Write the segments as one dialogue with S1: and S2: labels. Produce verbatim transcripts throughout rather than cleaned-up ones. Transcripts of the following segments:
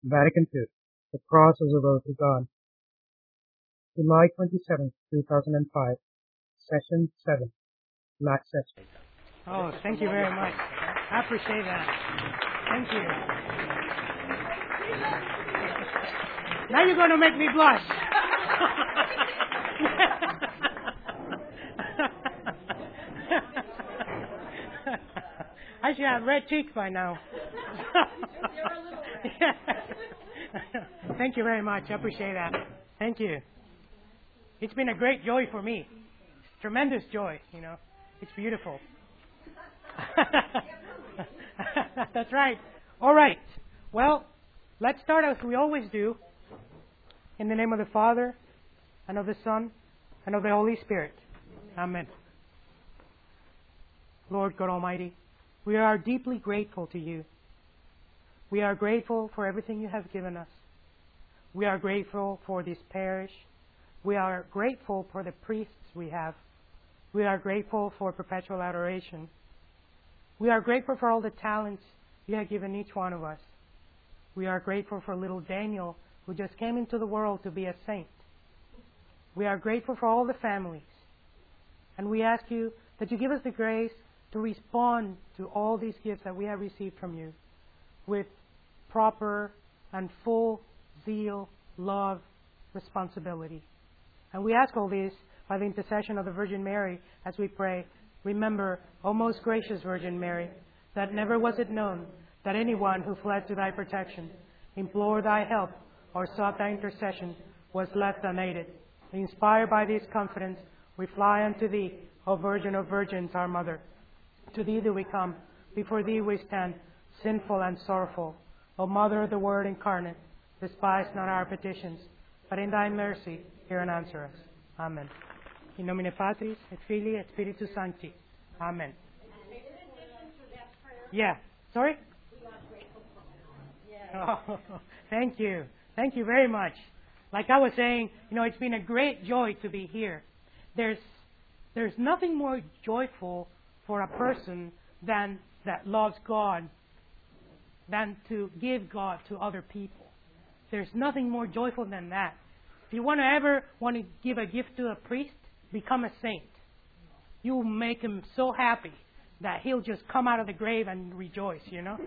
S1: Vatican two. The Cross as a Road to God. July twenty-seventh, two thousand five. Session seven. Last session.
S2: Oh, thank you very much. I appreciate that. Thank you. Now you're going to make me blush. I should have red cheeks by now. Thank you very much. I appreciate that. Thank you. It's been a great joy for me. Tremendous joy, you know. It's beautiful. That's right. All right. Well, let's start as we always do. In the name of the Father, and of the Son, and of the Holy Spirit. Amen. Lord God Almighty, we are deeply grateful to you. We are grateful for everything you have given us. We are grateful for this parish. We are grateful for the priests we have. We are grateful for perpetual adoration. We are grateful for all the talents you have given each one of us. We are grateful for little Daniel, who just came into the world to be a saint. We are grateful for all the families. And we ask you that you give us the grace to respond to all these gifts that we have received from you with proper and full zeal, love, responsibility. And we ask all this by the intercession of the Virgin Mary as we pray. Remember, O most gracious Virgin Mary, that never was it known that anyone who fled to thy protection, implored thy help, or sought thy intercession was left unaided. Inspired by this confidence, we fly unto thee, O Virgin of Virgins, our Mother. To thee do we come, before thee we stand, sinful and sorrowful. O Mother of the Word incarnate, despise not our petitions, but in thy mercy hear and answer us. Amen. In nomine Patris, et Filii, et Spiritus Sancti. Amen. Yeah. Sorry? Oh, thank you. Thank you very much. Like I was saying, you know, it's been a great joy to be here. There's there's nothing more joyful for a person than that loves God than to give God to other people. There's nothing more joyful than that. If you want to ever want to give a gift to a priest, become a saint. You will make him so happy that he'll just come out of the grave and rejoice, you know.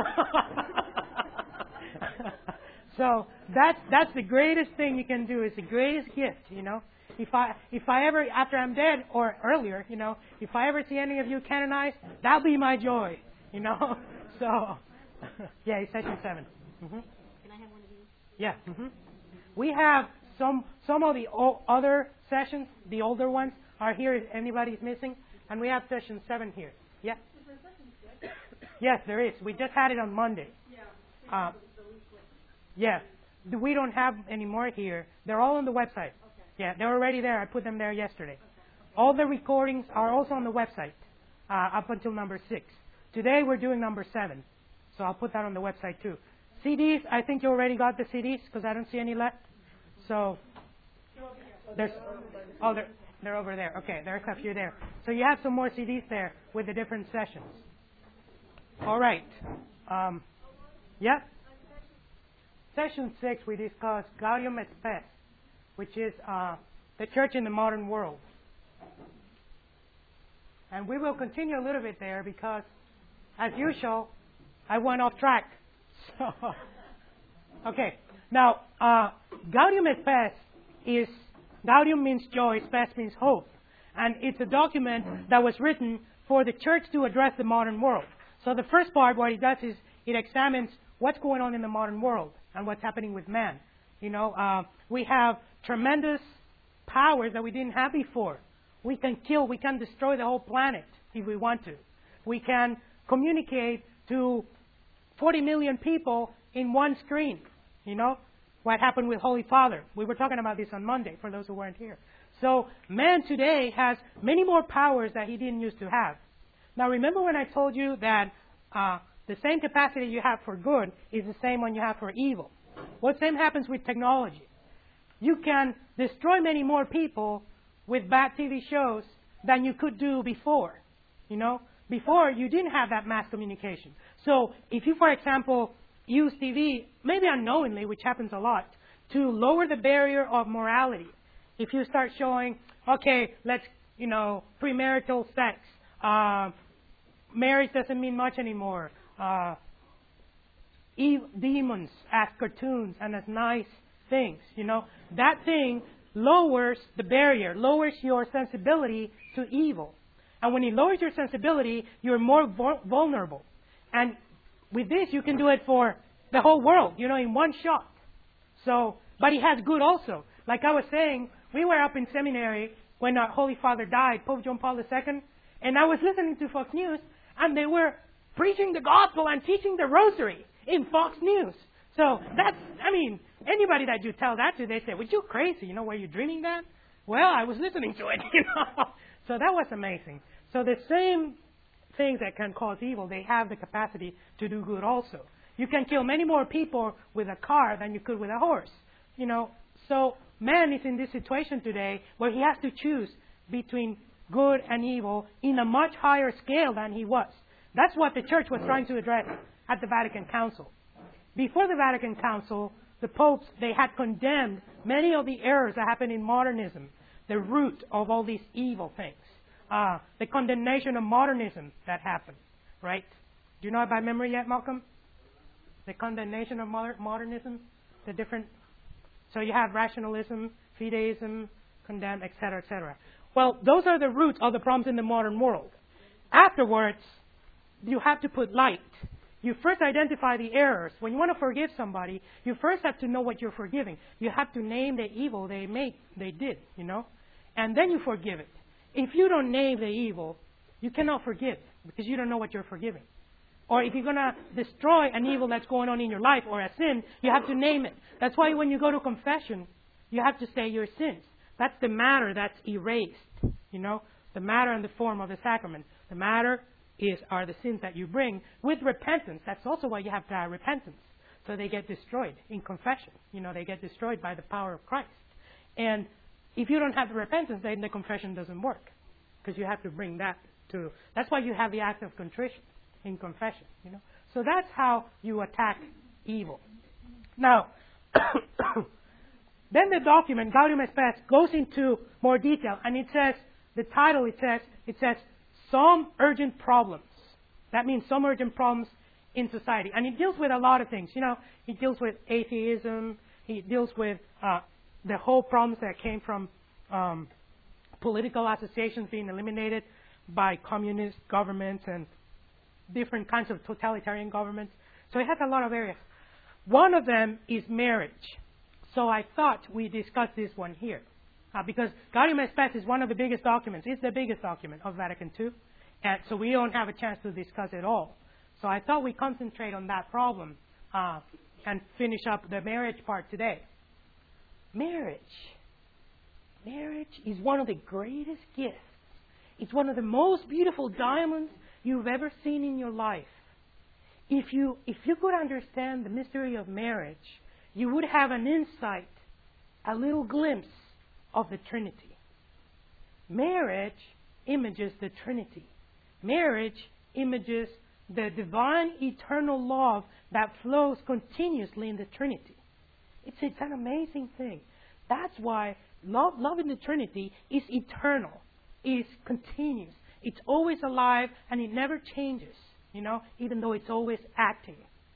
S2: So that's that's the greatest thing you can do. It's the greatest gift, you know. If I if I ever after I'm dead or earlier, you know, if I ever see any of you canonized, that'll be my joy, you know. So yeah, it's session seven. Mm-hmm.
S3: Can I have one of these?
S2: Yeah. Mm-hmm. We have some some of the o- other sessions, the older ones, are here if anybody's missing, and we have session seven here. Yeah. Yes, there is. We just had it on Monday. Uh, yeah. We don't have any more here. They're all on the website. Yeah, they're already there. I put them there yesterday. All the recordings are also on the website uh, up until number six. Today we're doing number seven, so I'll put that on the website too. C Ds, I think you already got the C Ds because I don't see any left. So there's oh they're they're over there. Okay, there's a few there. So you have some more C Ds there with the different sessions. All right. Um, yeah. Session six we discussed Gaudium et Spes, which is uh, the church in the modern world. And we will continue a little bit there because, as usual, I went off track. So, okay. Now, uh, Gaudium et Spes is, Gaudium means joy, Spes means hope. And it's a document that was written for the church to address the modern world. So the first part, what it does is it examines what's going on in the modern world and what's happening with man. You know, uh, we have tremendous powers that we didn't have before. We can kill, we can destroy the whole planet if we want to. We can communicate to forty million people in one screen. You know, what happened with Holy Father. We were talking about this on Monday for those who weren't here. So man today has many more powers that he didn't used to have. Now remember when I told you that uh, the same capacity you have for good is the same one you have for evil. Well, the same happens with technology. You can destroy many more people with bad T V shows than you could do before. You know, before you didn't have that mass communication. So if you, for example, use T V, maybe unknowingly, which happens a lot, to lower the barrier of morality. If you start showing, okay, let's, you know, premarital sex, uh, marriage doesn't mean much anymore, uh, ev- demons as cartoons and as nice things, you know, that thing lowers the barrier, lowers your sensibility to evil. And when it lowers your sensibility, you're more vul- vulnerable. And with this, you can do it for the whole world, you know, in one shot. So, but it has good also. Like I was saying, we were up in seminary when our Holy Father died, Pope John Paul the Second, and I was listening to Fox News, and they were preaching the gospel and teaching the rosary in Fox News. So that's, I mean, anybody that you tell that to, they say, "Were you crazy? You know, were you dreaming that?" Well, I was listening to it, you know. So that was amazing. So the same things that can cause evil, they have the capacity to do good also. You can kill many more people with a car than you could with a horse. You know, so man is in this situation today where he has to choose between good and evil in a much higher scale than he was. That's what the church was trying to address at the Vatican Council. Before the Vatican Council, the popes, they had condemned many of the errors that happened in modernism, the root of all these evil things. Uh, the condemnation of modernism that happened, right? Do you know it by memory yet, Malcolm? The condemnation of moder- modernism, the different... So you have rationalism, fideism, condemn, et cetera, et cetera. Well, those are the roots of the problems in the modern world. Afterwards, you have to put light. You first identify the errors. When you want to forgive somebody, you first have to know what you're forgiving. You have to name the evil they made, they did, you know, and then you forgive it. If you don't name the evil, you cannot forgive because you don't know what you're forgiving. Or if you're going to destroy an evil that's going on in your life or a sin, you have to name it. That's why when you go to confession, you have to say your sins. That's the matter that's erased, you know, the matter and the form of the sacrament. The matter is are the sins that you bring with repentance. That's also why you have to have repentance. So they get destroyed in confession. You know, they get destroyed by the power of Christ. And if you don't have the repentance, then the confession doesn't work because you have to bring that to. That's why you have the act of contrition in confession. You know, so that's how you attack evil. Now, then the document Gaudium et Spes goes into more detail, and it says the title. It says it says some urgent problems. That means some urgent problems in society, and it deals with a lot of things. You know, it deals with atheism. It deals with uh, the whole problems that came from um, political associations being eliminated by communist governments and different kinds of totalitarian governments. So it has a lot of areas. One of them is marriage. So I thought we discuss this one here. Uh, because Gaudium et Spes is one of the biggest documents. It's the biggest document of Vatican Two. And so we don't have a chance to discuss it all. So I thought we concentrate on that problem uh, and finish up the marriage part today. Marriage. Marriage is one of the greatest gifts. It's one of the most beautiful diamonds you've ever seen in your life. If you, if you could understand the mystery of marriage, you would have an insight, a little glimpse of the Trinity. Marriage images the Trinity. Marriage images the divine eternal love that flows continuously in the Trinity. It's, it's an amazing thing. That's why love, love in the Trinity is eternal, is continuous. It's always alive and it never changes, you know, even though it's always acting.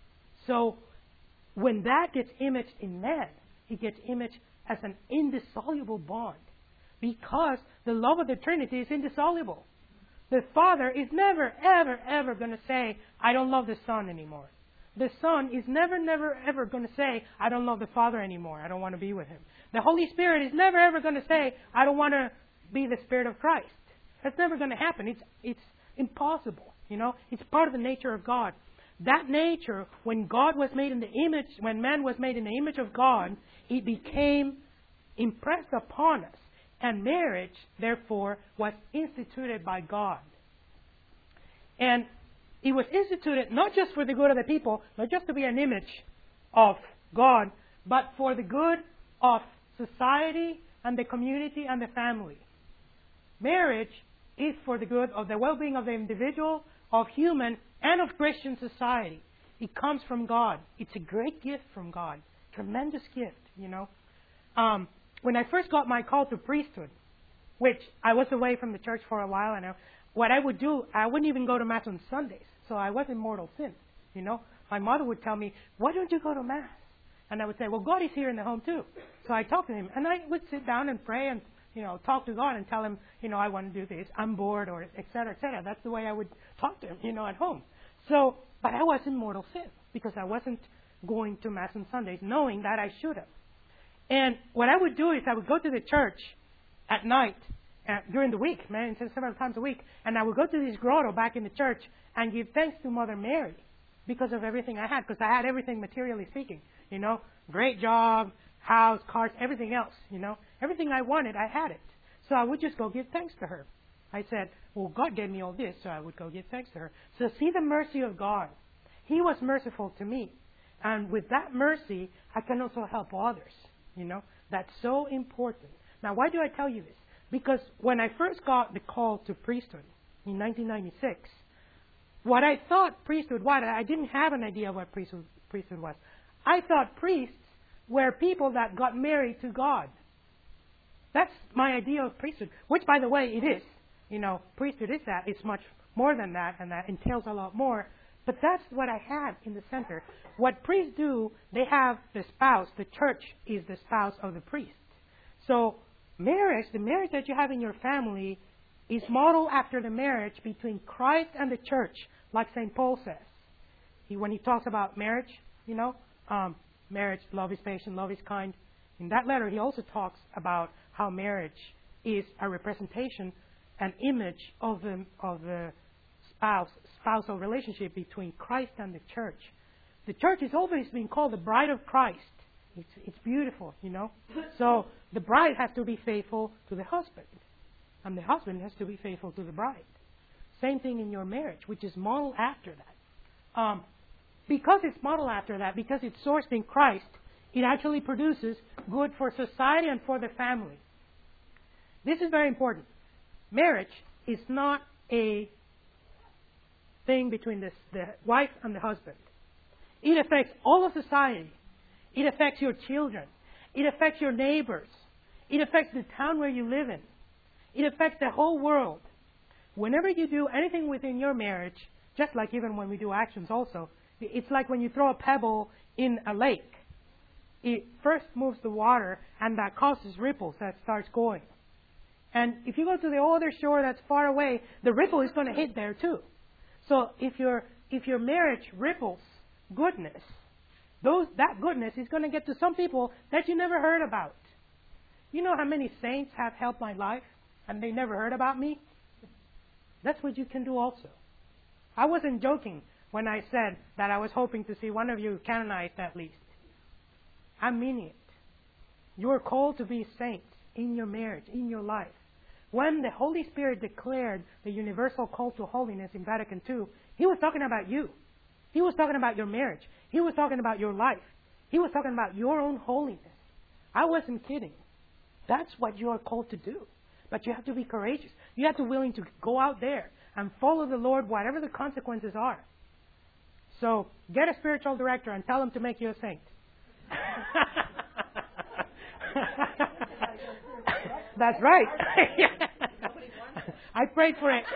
S2: So when that gets imaged in man, it gets imaged as an indissoluble bond because the love of the Trinity is indissoluble. The Father is never, ever, ever going to say, I don't love the Son anymore. The Son is never, never, ever going to say, I don't love the Father anymore. I don't want to be with Him. The Holy Spirit is never, ever going to say, I don't want to be the Spirit of Christ. That's never going to happen. It's, it's impossible. You know, it's part of the nature of God. That nature, when God was made in the image, when man was made in the image of God, it became impressed upon us. And marriage, therefore, was instituted by God. And it was instituted not just for the good of the people, not just to be an image of God, but for the good of society and the community and the family. Marriage is for the good of the well-being of the individual, of human, and of Christian society. It comes from God. It's a great gift from God. Tremendous gift, you know. Um, when I first got my call to priesthood, which I was away from the church for a while, and I, what I would do, I wouldn't even go to Mass on Sundays. So I was in mortal sin, you know. My mother would tell me, why don't you go to Mass? And I would say, well, God is here in the home too. So I talked to Him. And I would sit down and pray and, you know, talk to God and tell Him, you know, I want to do this. I'm bored, or et cetera, et cetera. That's the way I would talk to Him, you know, at home. So, but I was in mortal sin because I wasn't going to Mass on Sundays, knowing that I should have. And what I would do is I would go to the church at night, uh, during the week, man, several times a week, and I would go to this grotto back in the church and give thanks to Mother Mary because of everything I had, because I had everything materially speaking, you know, great job, house, cars, everything else, you know, everything I wanted, I had it. So I would just go give thanks to her. I said, well, God gave me all this, so I would go give thanks to her. So see the mercy of God. He was merciful to me. And with that mercy, I can also help others, you know. That's so important. Now, why do I tell you this? Because when I first got the call to priesthood in nineteen ninety-six, what I thought priesthood was, I didn't have an idea what priesthood, priesthood was. I thought priests were people that got married to God. That's my idea of priesthood, which, by the way, it is. You know, priesthood is that. It's much more than that, and that entails a lot more. But that's what I had in the center. What priests do, they have the spouse. The church is the spouse of the priest. So marriage, the marriage that you have in your family, is modeled after the marriage between Christ and the church, like Saint Paul says. He, when he talks about marriage, you know, um, marriage, love is patient, love is kind. In that letter, he also talks about how marriage is a representation, an image of the, of the spouse, spousal relationship between Christ and the church. The church has always been called the bride of Christ. It's, it's beautiful, you know. So the bride has to be faithful to the husband, and the husband has to be faithful to the bride. Same thing in your marriage, which is modeled after that. Um, because it's modeled after that, because it's sourced in Christ, it actually produces good for society and for the family. This is very important. Marriage is not a thing between this, the wife and the husband. It affects all of society. It affects your children. It affects your neighbors. It affects the town where you live in. It affects the whole world. Whenever you do anything within your marriage, just like even when we do actions also, it's like when you throw a pebble in a lake. It first moves the water, and that causes ripples that starts going. And if you go to the other shore that's far away, the ripple is going to hit there too. So if your if your marriage ripples goodness, those that goodness is going to get to some people that you never heard about. You know how many saints have helped my life and they never heard about me? That's what you can do also. I wasn't joking when I said that I was hoping to see one of you canonized at least. I'm meaning it. You are called to be saints in your marriage, in your life. When the Holy Spirit declared the universal call to holiness in Vatican Two, He was talking about you. He was talking about your marriage. He was talking about your life. He was talking about your own holiness. I wasn't kidding. That's what you are called to do. But you have to be courageous. You have to be willing to go out there and follow the Lord, whatever the consequences are. So get a spiritual director and tell him to make you a saint. That's right. I prayed for it.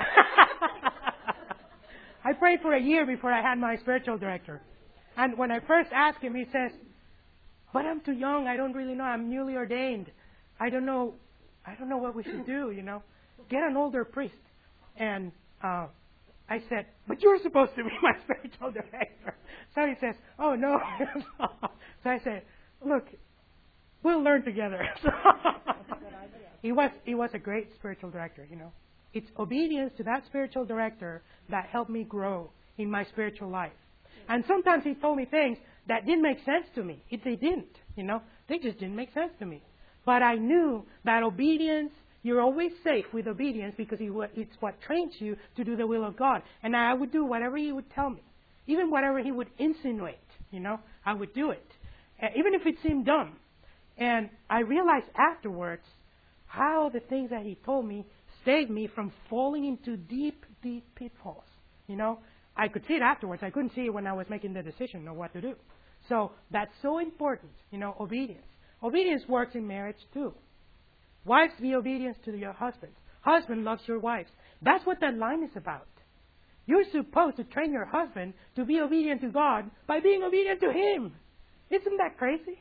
S2: I prayed for a year before I had my spiritual director. And when I first asked him, he says, but I'm too young. I don't really know. I'm newly ordained. I don't know. I don't know what we should do, you know. Get an older priest. And uh, I said, but you're supposed to be my spiritual director. So he says, oh, no. So I said, look, we'll learn together. So he was, he was a great spiritual director, you know. It's obedience to that spiritual director that helped me grow in my spiritual life. And sometimes he told me things that didn't make sense to me. If they didn't, you know, they just didn't make sense to me. But I knew that obedience, you're always safe with obedience because it's what trains you to do the will of God. And I would do whatever he would tell me. Even whatever he would insinuate, you know, I would do it. Uh, even if it seemed dumb. And I realized afterwards how the things that he told me saved me from falling into deep, deep pitfalls. You know, I could see it afterwards. I couldn't see it when I was making the decision of what to do. So that's so important, you know, obedience. Obedience works in marriage too. Wives, be obedient to your husbands. Husband loves your wives. That's what that line is about. You're supposed to train your husband to be obedient to God by being obedient to Him. Isn't that crazy?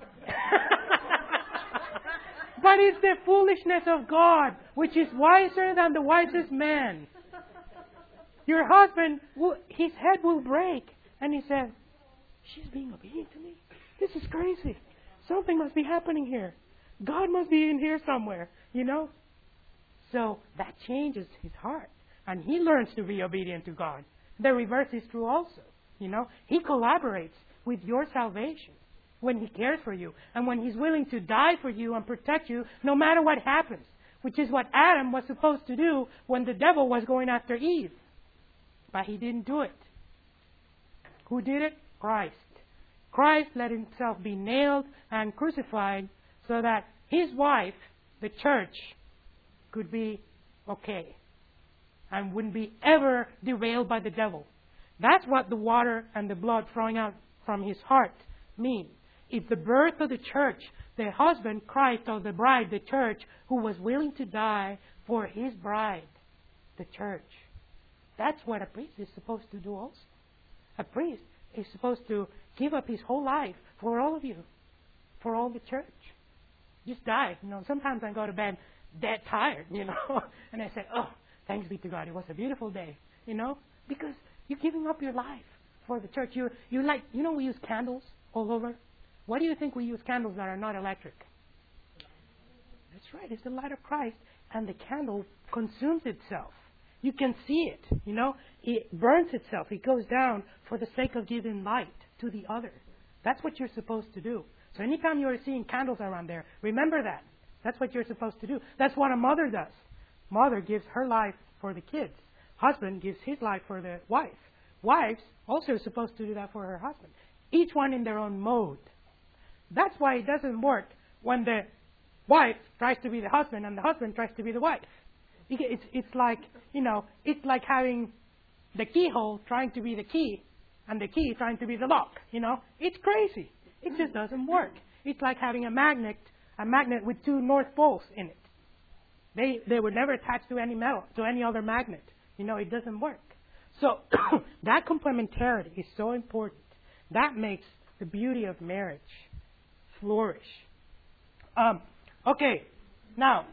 S2: But it's the foolishness of God, which is wiser than the wisest man. Your husband, will, his head will break. And he says, she's being obedient to me? This is crazy. Something must be happening here. God must be in here somewhere, you know? So that changes his heart. And he learns to be obedient to God. The reverse is true also, you know? He collaborates with your salvation when he cares for you. And when he's willing to die for you and protect you no matter what happens. Which is what Adam was supposed to do when the devil was going after Eve. But he didn't do it. Who did it? Christ. Christ let himself be nailed and crucified so that his wife, the church, could be okay and wouldn't be ever derailed by the devil. That's what the water and the blood flowing out from his heart mean. It's the birth of the church, the husband, Christ, or the bride, the church, who was willing to die for his bride, the church. That's what a priest is supposed to do also. A priest is supposed to give up his whole life for all of you, for all the church. Just die. You know, sometimes I go to bed dead tired, you know, and I say, oh, thanks be to God, it was a beautiful day, you know, because you're giving up your life for the church. You you like, you know, we use candles all over. Why do you think we use candles that are not electric? That's right, it's the light of Christ, and the candle consumes itself. You can see it, you know. It burns itself. It goes down for the sake of giving light to the other. That's what you're supposed to do. So anytime you're seeing candles around there, remember that. That's what you're supposed to do. That's what a mother does. Mother gives her life for the kids. Husband gives his life for the wife. Wives also are supposed to do that for her husband. Each one in their own mode. That's why it doesn't work when the wife tries to be the husband and the husband tries to be the wife. It's, it's like, you know, it's like having the keyhole trying to be the key and the key trying to be the lock, you know. It's crazy. It just doesn't work. It's like having a magnet, a magnet with two north poles in it. They, they were never attached to any metal, to any other magnet. You know, it doesn't work. So that complementarity is so important. That makes the beauty of marriage flourish. Um, okay, now,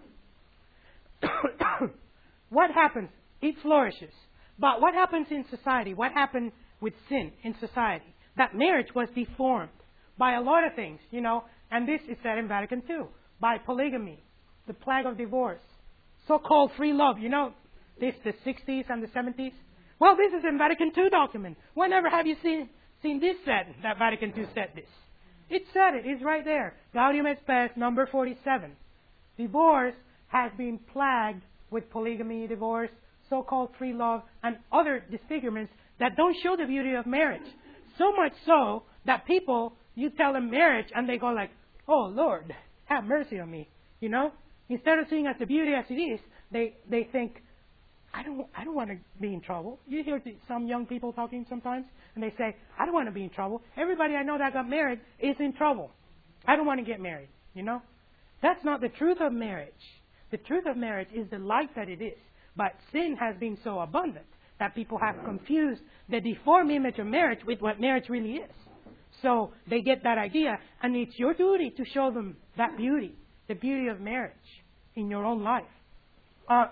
S2: what happens? It flourishes. But what happens in society? What happened with sin in society? That marriage was deformed by a lot of things, you know, and this is said in Vatican Two, by polygamy, the plague of divorce, so-called free love, you know, this the sixties and the seventies. Well, this is in Vatican Two document. Whenever have you seen seen this said, that Vatican Two said this? It said it. It's right there. Gaudium et Spes, number forty-seven. Divorce has been plagued with polygamy, divorce, so-called free love, and other disfigurements that don't show the beauty of marriage. So much so that people, you tell them marriage, and they go like, oh, Lord, have mercy on me. You know? Instead of seeing as the beauty as it is, they, they think, I don't, I don't want to be in trouble. You hear some young people talking sometimes, and they say, I don't want to be in trouble. Everybody I know that got married is in trouble. I don't want to get married, you know? That's not the truth of marriage. The truth of marriage is the light that it is. But sin has been so abundant that people have confused the deformed image of marriage with what marriage really is. So they get that idea, and it's your duty to show them that beauty, the beauty of marriage in your own life. Uh,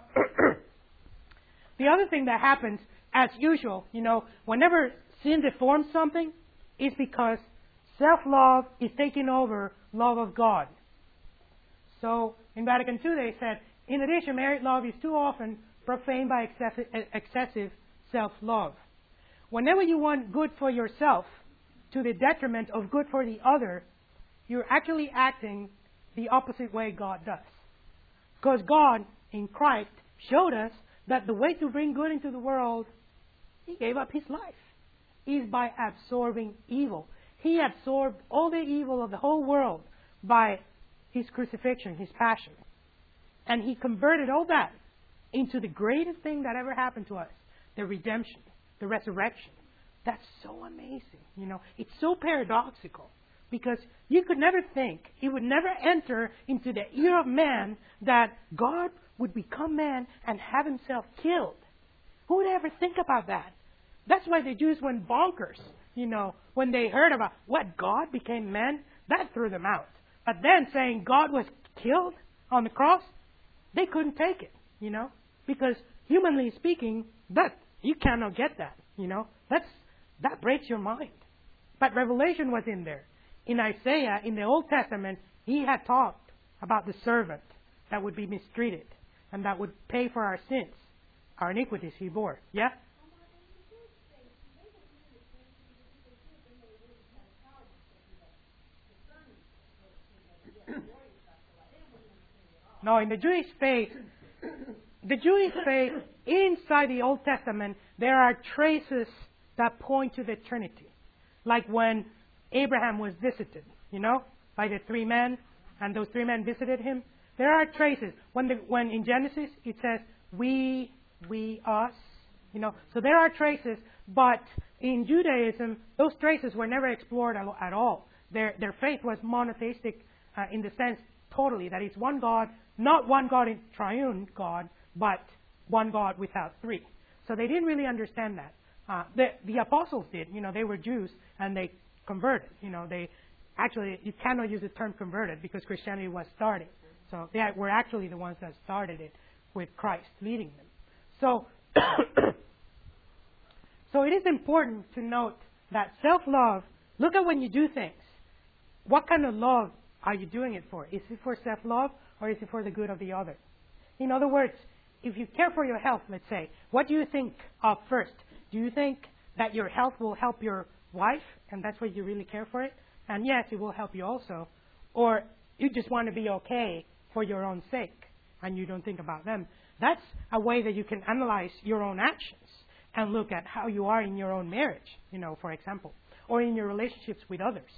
S2: the other thing that happens, as usual, you know, whenever sin deforms something, is because self-love is taking over love of God. So in Vatican Two, they said, in addition, married love is too often profaned by excessive, excessive self-love. Whenever you want good for yourself to the detriment of good for the other, you're actually acting the opposite way God does. Because God, in Christ, showed us that the way to bring good into the world, He gave up His life, is by absorbing evil. He absorbed all the evil of the whole world by His crucifixion, His passion. And He converted all that into the greatest thing that ever happened to us, the redemption. the resurrection. That's so amazing. You know, it's so paradoxical because you could never think, it would never enter into the ear of man that God would become man and have himself killed. Who would ever think about that? That's why the Jews went bonkers. You know, when they heard about what God became man, that threw them out. But then saying God was killed on the cross, they couldn't take it, you know, because humanly speaking, that you cannot get that, you know. That's that breaks your mind. But Revelation was in there. In Isaiah, in the Old Testament, he had talked about the servant that would be mistreated and that would pay for our sins, our iniquities he bore. Yeah? No, in the Jewish faith, the Jewish faith, inside the Old Testament, there are traces that point to the Trinity. Like when Abraham was visited, you know, by the three men, and those three men visited him. There are traces. When the, when in Genesis it says, we, we, us, you know. So there are traces, but in Judaism, those traces were never explored at all. Their, their faith was monotheistic uh, in the sense totally that it's one God, not one God in triune God, but one God without three. So they didn't really understand that. Uh, the, the apostles did. You know, they were Jews and they converted. You know, they actually, you cannot use the term converted because Christianity was starting. So they were actually the ones that started it with Christ leading them. So, so it is important to note that self-love, look at when you do things. What kind of love are you doing it for? Is it for self-love or is it for the good of the other? In other words, if you care for your health, let's say, what do you think of first? Do you think that your health will help your wife and that's why you really care for it? And yes, it will help you also. Or you just want to be okay for your own sake and you don't think about them. That's a way that you can analyze your own actions and look at how you are in your own marriage, you know, for example, or in your relationships with others.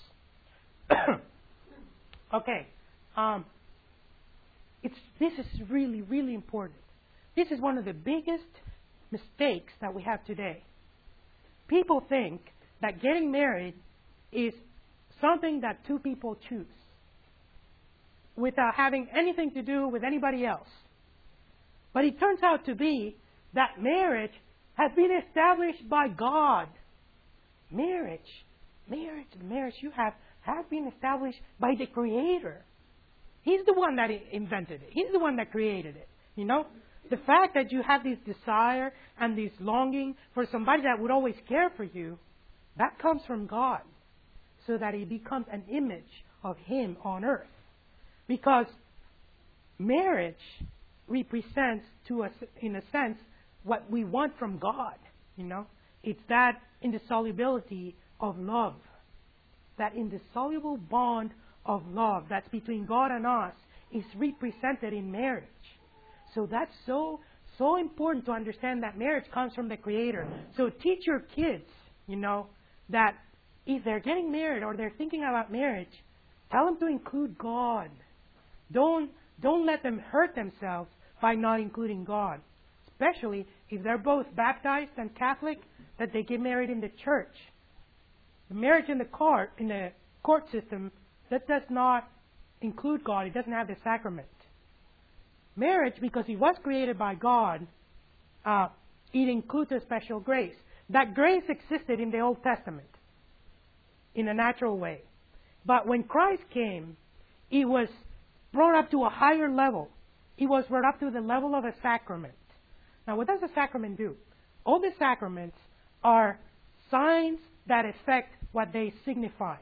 S2: Okay. Um, it's, this is really, really important. This is one of the biggest mistakes that we have today. People think that getting married is something that two people choose without having anything to do with anybody else. But it turns out to be that marriage has been established by God. Marriage, marriage, the marriage you have has been established by the Creator. He's the one that invented it. He's the one that created it. You know? The fact that you have this desire and this longing for somebody that would always care for you, that comes from God. So that it becomes an image of Him on earth. Because marriage represents, to us, in a sense, what we want from God. You know? It's that indissolubility of love. That indissoluble bond of love that's between God and us is represented in marriage. So that's so, so important to understand that marriage comes from the Creator. So teach your kids, you know, that if they're getting married or they're thinking about marriage, tell them to include God. Don't, don't let them hurt themselves by not including God. Especially if they're both baptized and Catholic, that they get married in the church. The marriage in the court, in the court system, that does not include God. It doesn't have the sacrament. Marriage, because it was created by God, uh, it includes a special grace. That grace existed in the Old Testament in a natural way. But when Christ came, it was brought up to a higher level. It was brought up to the level of a sacrament. Now, what does a sacrament do? All the sacraments are signs that affect what they signify.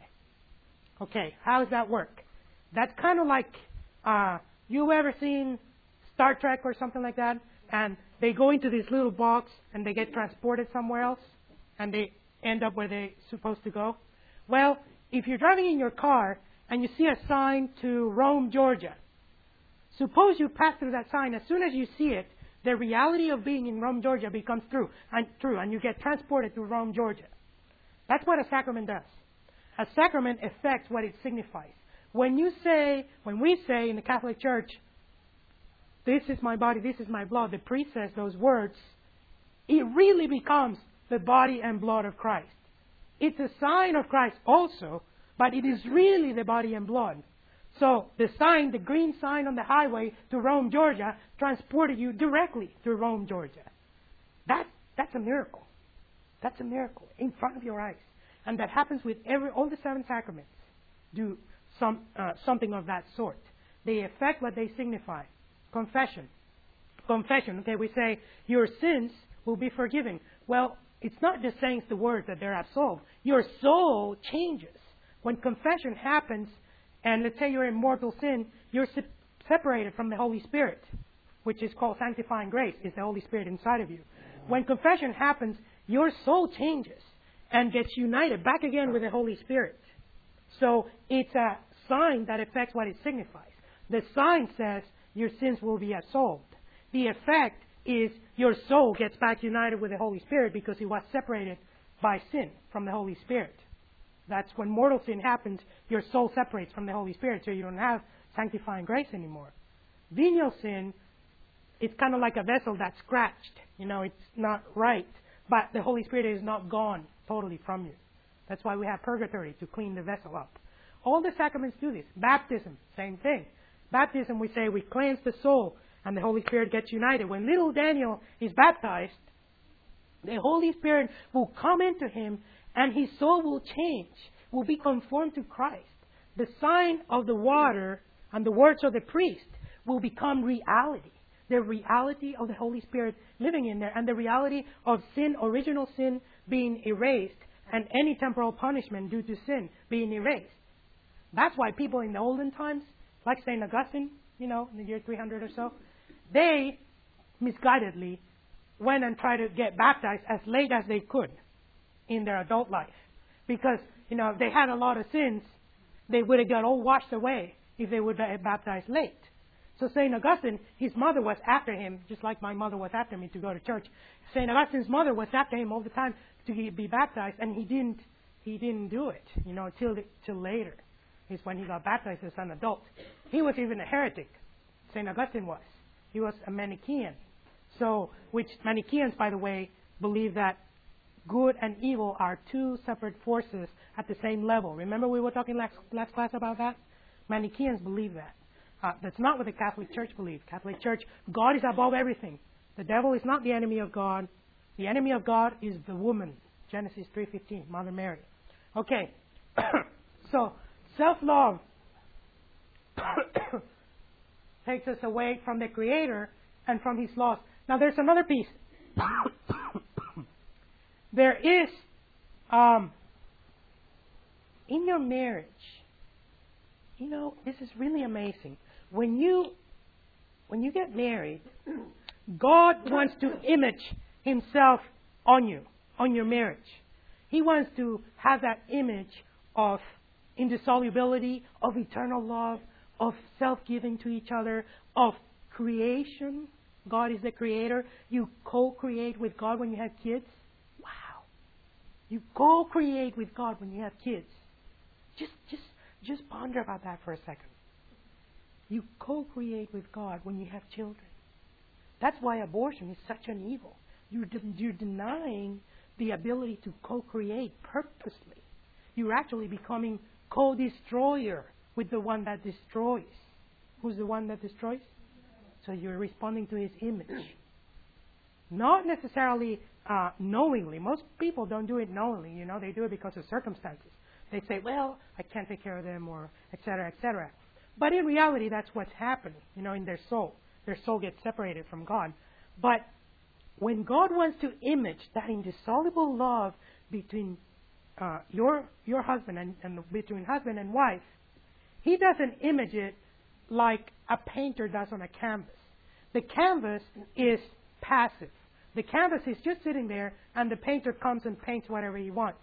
S2: Okay, how does that work? That's kind of like, uh, you ever seen Star Trek or something like that? And they go into this little box and they get transported somewhere else and they end up where they're supposed to go. Well, if you're driving in your car and you see a sign to Rome, Georgia, suppose you pass through that sign. As soon as you see it, the reality of being in Rome, Georgia becomes true and true, and you get transported to Rome, Georgia. That's what a sacrament does. A sacrament affects what it signifies. When you say, when we say in the Catholic Church, this is my body, this is my blood, the priest says those words, it really becomes the body and blood of Christ. It's a sign of Christ also, but it is really the body and blood. So the sign, the green sign on the highway to Rome, Georgia, transported you directly to Rome, Georgia. That, that's a miracle. That's a miracle in front of your eyes. And that happens with every all the seven sacraments. Do some uh, something of that sort. They affect what they signify. Confession. Confession. Okay, we say your sins will be forgiven. Well, it's not just saying the words that they're absolved. Your soul changes. When confession happens, and let's say you're in mortal sin, you're se- separated from the Holy Spirit, which is called sanctifying grace. It's the Holy Spirit inside of you. When confession happens, your soul changes and gets united back again with the Holy Spirit. So it's a sign that affects what it signifies. The sign says your sins will be absolved. The effect is your soul gets back united with the Holy Spirit because it was separated by sin from the Holy Spirit. That's when mortal sin happens, your soul separates from the Holy Spirit, so you don't have sanctifying grace anymore. Venial sin, it's kind of like a vessel that's scratched. You know, it's not right. But the Holy Spirit is not gone totally from you. That's why we have purgatory, to clean the vessel up. All the sacraments do this. Baptism, same thing. Baptism, we say we cleanse the soul and the Holy Spirit gets united. When little Daniel is baptized, the Holy Spirit will come into him and his soul will change, will be conformed to Christ. The sign of the water and the words of the priest will become reality. The reality of the Holy Spirit living in there and the reality of sin, original sin, being erased and any temporal punishment due to sin being erased. That's why people in the olden times, like Saint Augustine, you know, in the year three hundred or so, they misguidedly went and tried to get baptized as late as they could in their adult life. Because, you know, if they had a lot of sins, they would have got all washed away if they would have baptized late. So Saint Augustine, his mother was after him, just like my mother was after me to go to church. Saint Augustine's mother was after him all the time to be baptized, and he didn't. He didn't do it, you know, till till later. Is when he got baptized as an adult. He was even a heretic. Saint Augustine was. He was a Manichaean. So, which Manichaeans, by the way, believe that good and evil are two separate forces at the same level. Remember we were talking last, last class about that? Manichaeans believe that. Uh, that's not what the Catholic Church believes. Catholic Church, God is above everything. The devil is not the enemy of God. The enemy of God is the woman. Genesis three fifteen, Mother Mary. Okay. So, self-love takes us away from the Creator and from His laws. Now, there's another piece. There is, um, in your marriage, you know, this is really amazing. When you, when you get married, God wants to image Himself on you, on your marriage. He wants to have that image of indissolubility, of eternal love, of self-giving to each other, of creation. God is the creator. You co-create with God when you have kids. Wow. You co-create with God when you have kids. Just, just, just ponder about that for a second. You co-create with God when you have children. That's why abortion is such an evil. You're, de- you're denying the ability to co-create purposely. You're actually becoming co-destroyer with the one that destroys. Who's the one that destroys? So you're responding to His image. Not necessarily uh, knowingly. Most people don't do it knowingly. You know, they do it because of circumstances. They say, well, I can't take care of them, or et cetera, et cetera. But in reality, that's what's happening, you know, in their soul. Their soul gets separated from God. But when God wants to image that indissoluble love between uh, your your husband and, and between husband and wife, He doesn't image it like a painter does on a canvas. The canvas is passive. The canvas is just sitting there, and the painter comes and paints whatever he wants.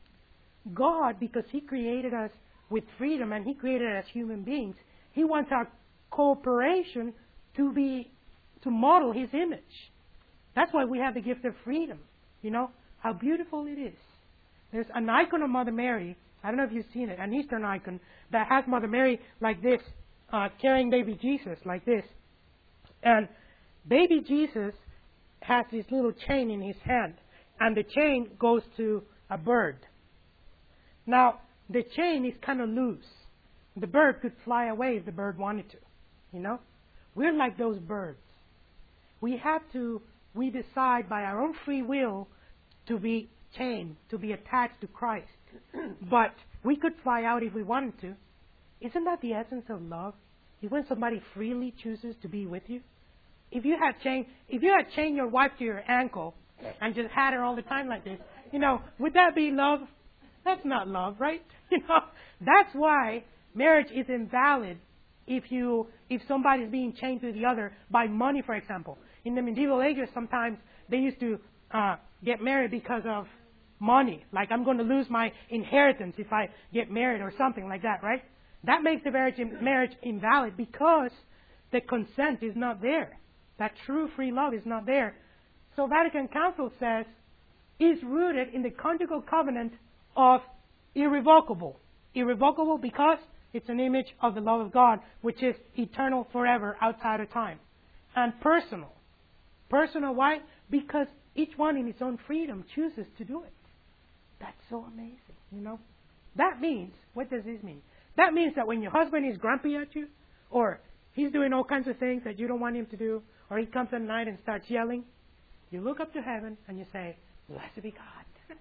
S2: God, because He created us with freedom and He created us as human beings, He wants our cooperation to be to model His image. That's why we have the gift of freedom. You know how beautiful it is. There's an icon of Mother Mary. I don't know if you've seen it, an Eastern icon that has Mother Mary like this, uh, carrying baby Jesus like this. And baby Jesus has this little chain in his hand. and the chain goes to a bird. Now, the chain is kind of loose. The bird could fly away if the bird wanted to. You know? We're like those birds. We have to, we decide by our own free will to be chained, to be attached to Christ. But we could fly out if we wanted to. Isn't that the essence of love? Is when somebody freely chooses to be with you? If you had chained, if you had chained your wife to your ankle and just had her all the time like this, you know, would that be love? That's not love, right? You know, that's why marriage is invalid if you, if somebody's being chained to the other by money, for example. In the medieval ages, sometimes they used to uh, get married because of money. Like, I'm going to lose my inheritance if I get married or something like that, right? That makes the marriage, marriage invalid because the consent is not there. That true free love is not there. So Vatican Council says is rooted in the conjugal covenant of irrevocable. Irrevocable because it's an image of the love of God, which is eternal forever outside of time. And personal. Personal, why? Because each one in its own freedom chooses to do it. That's so amazing, you know. That means, what does this mean? That means that when your husband is grumpy at you, or he's doing all kinds of things that you don't want him to do, or he comes at night and starts yelling, you look up to heaven and you say, blessed be God.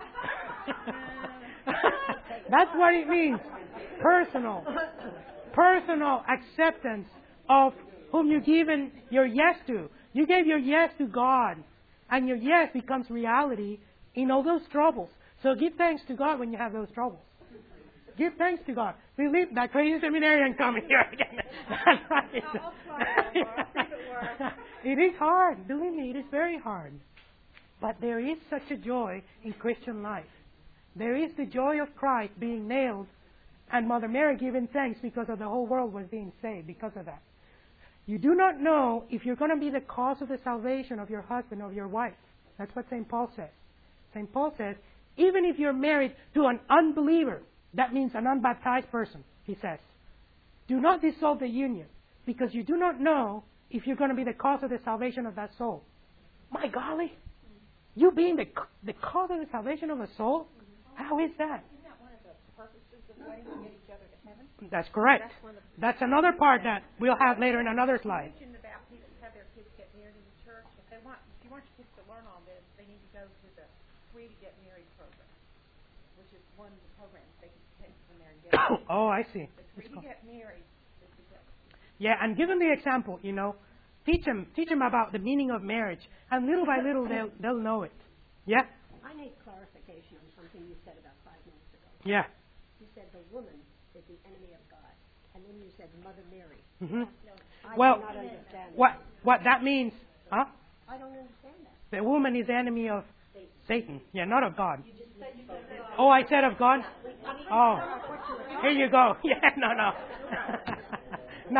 S2: That's what it means. Personal. Personal acceptance of whom you've given your yes to. You gave your yes to God, and your yes becomes reality in all those troubles. So give thanks to God when you have those troubles. Give thanks to God. Believe that crazy seminarian coming here again. That's right. It is hard. Believe me, it is very hard. But there is such a joy in Christian life. There is the joy of Christ being nailed and Mother Mary giving thanks because of the whole world was being saved because of that. You do not know if you're going to be the cause of the salvation of your husband or your wife. That's what Saint Paul says. Saint Paul says, even if you're married to an unbeliever, that means an unbaptized person, he says, do not dissolve the union because you do not know if you're going to be the cause of the salvation of that soul. My golly, you being the, the cause of the salvation of a soul? How is that?
S3: Isn't that one of the purposes of wedding, to get each other to heaven?
S2: That's correct. That's, That's another part that we'll have later in another slide.
S3: You mentioned about people have their kids get married in the church. If they want, if you want your kids to learn all this, they need to go to the Free to Get Married program, which is one of the programs they can take from there and get married.
S2: Oh, I see.
S3: The Free to Get Married is the good.
S2: Yeah, and give them the example, you know. Teach them, teach them about the meaning of marriage, and little by little they'll they'll know it. Yeah.
S4: I need clarification on something you said about five minutes ago.
S2: Yeah.
S4: You said the woman is the enemy of God, and then you said Mother Mary.
S2: Mm-hmm.
S4: No, I
S2: Well,
S4: do not understand
S2: what
S4: that.
S2: what that means? Huh?
S4: I don't understand that.
S2: The woman is the enemy of Satan. Yeah, not of God. Oh, I said of God? Oh, here you go. Yeah, no, no. No.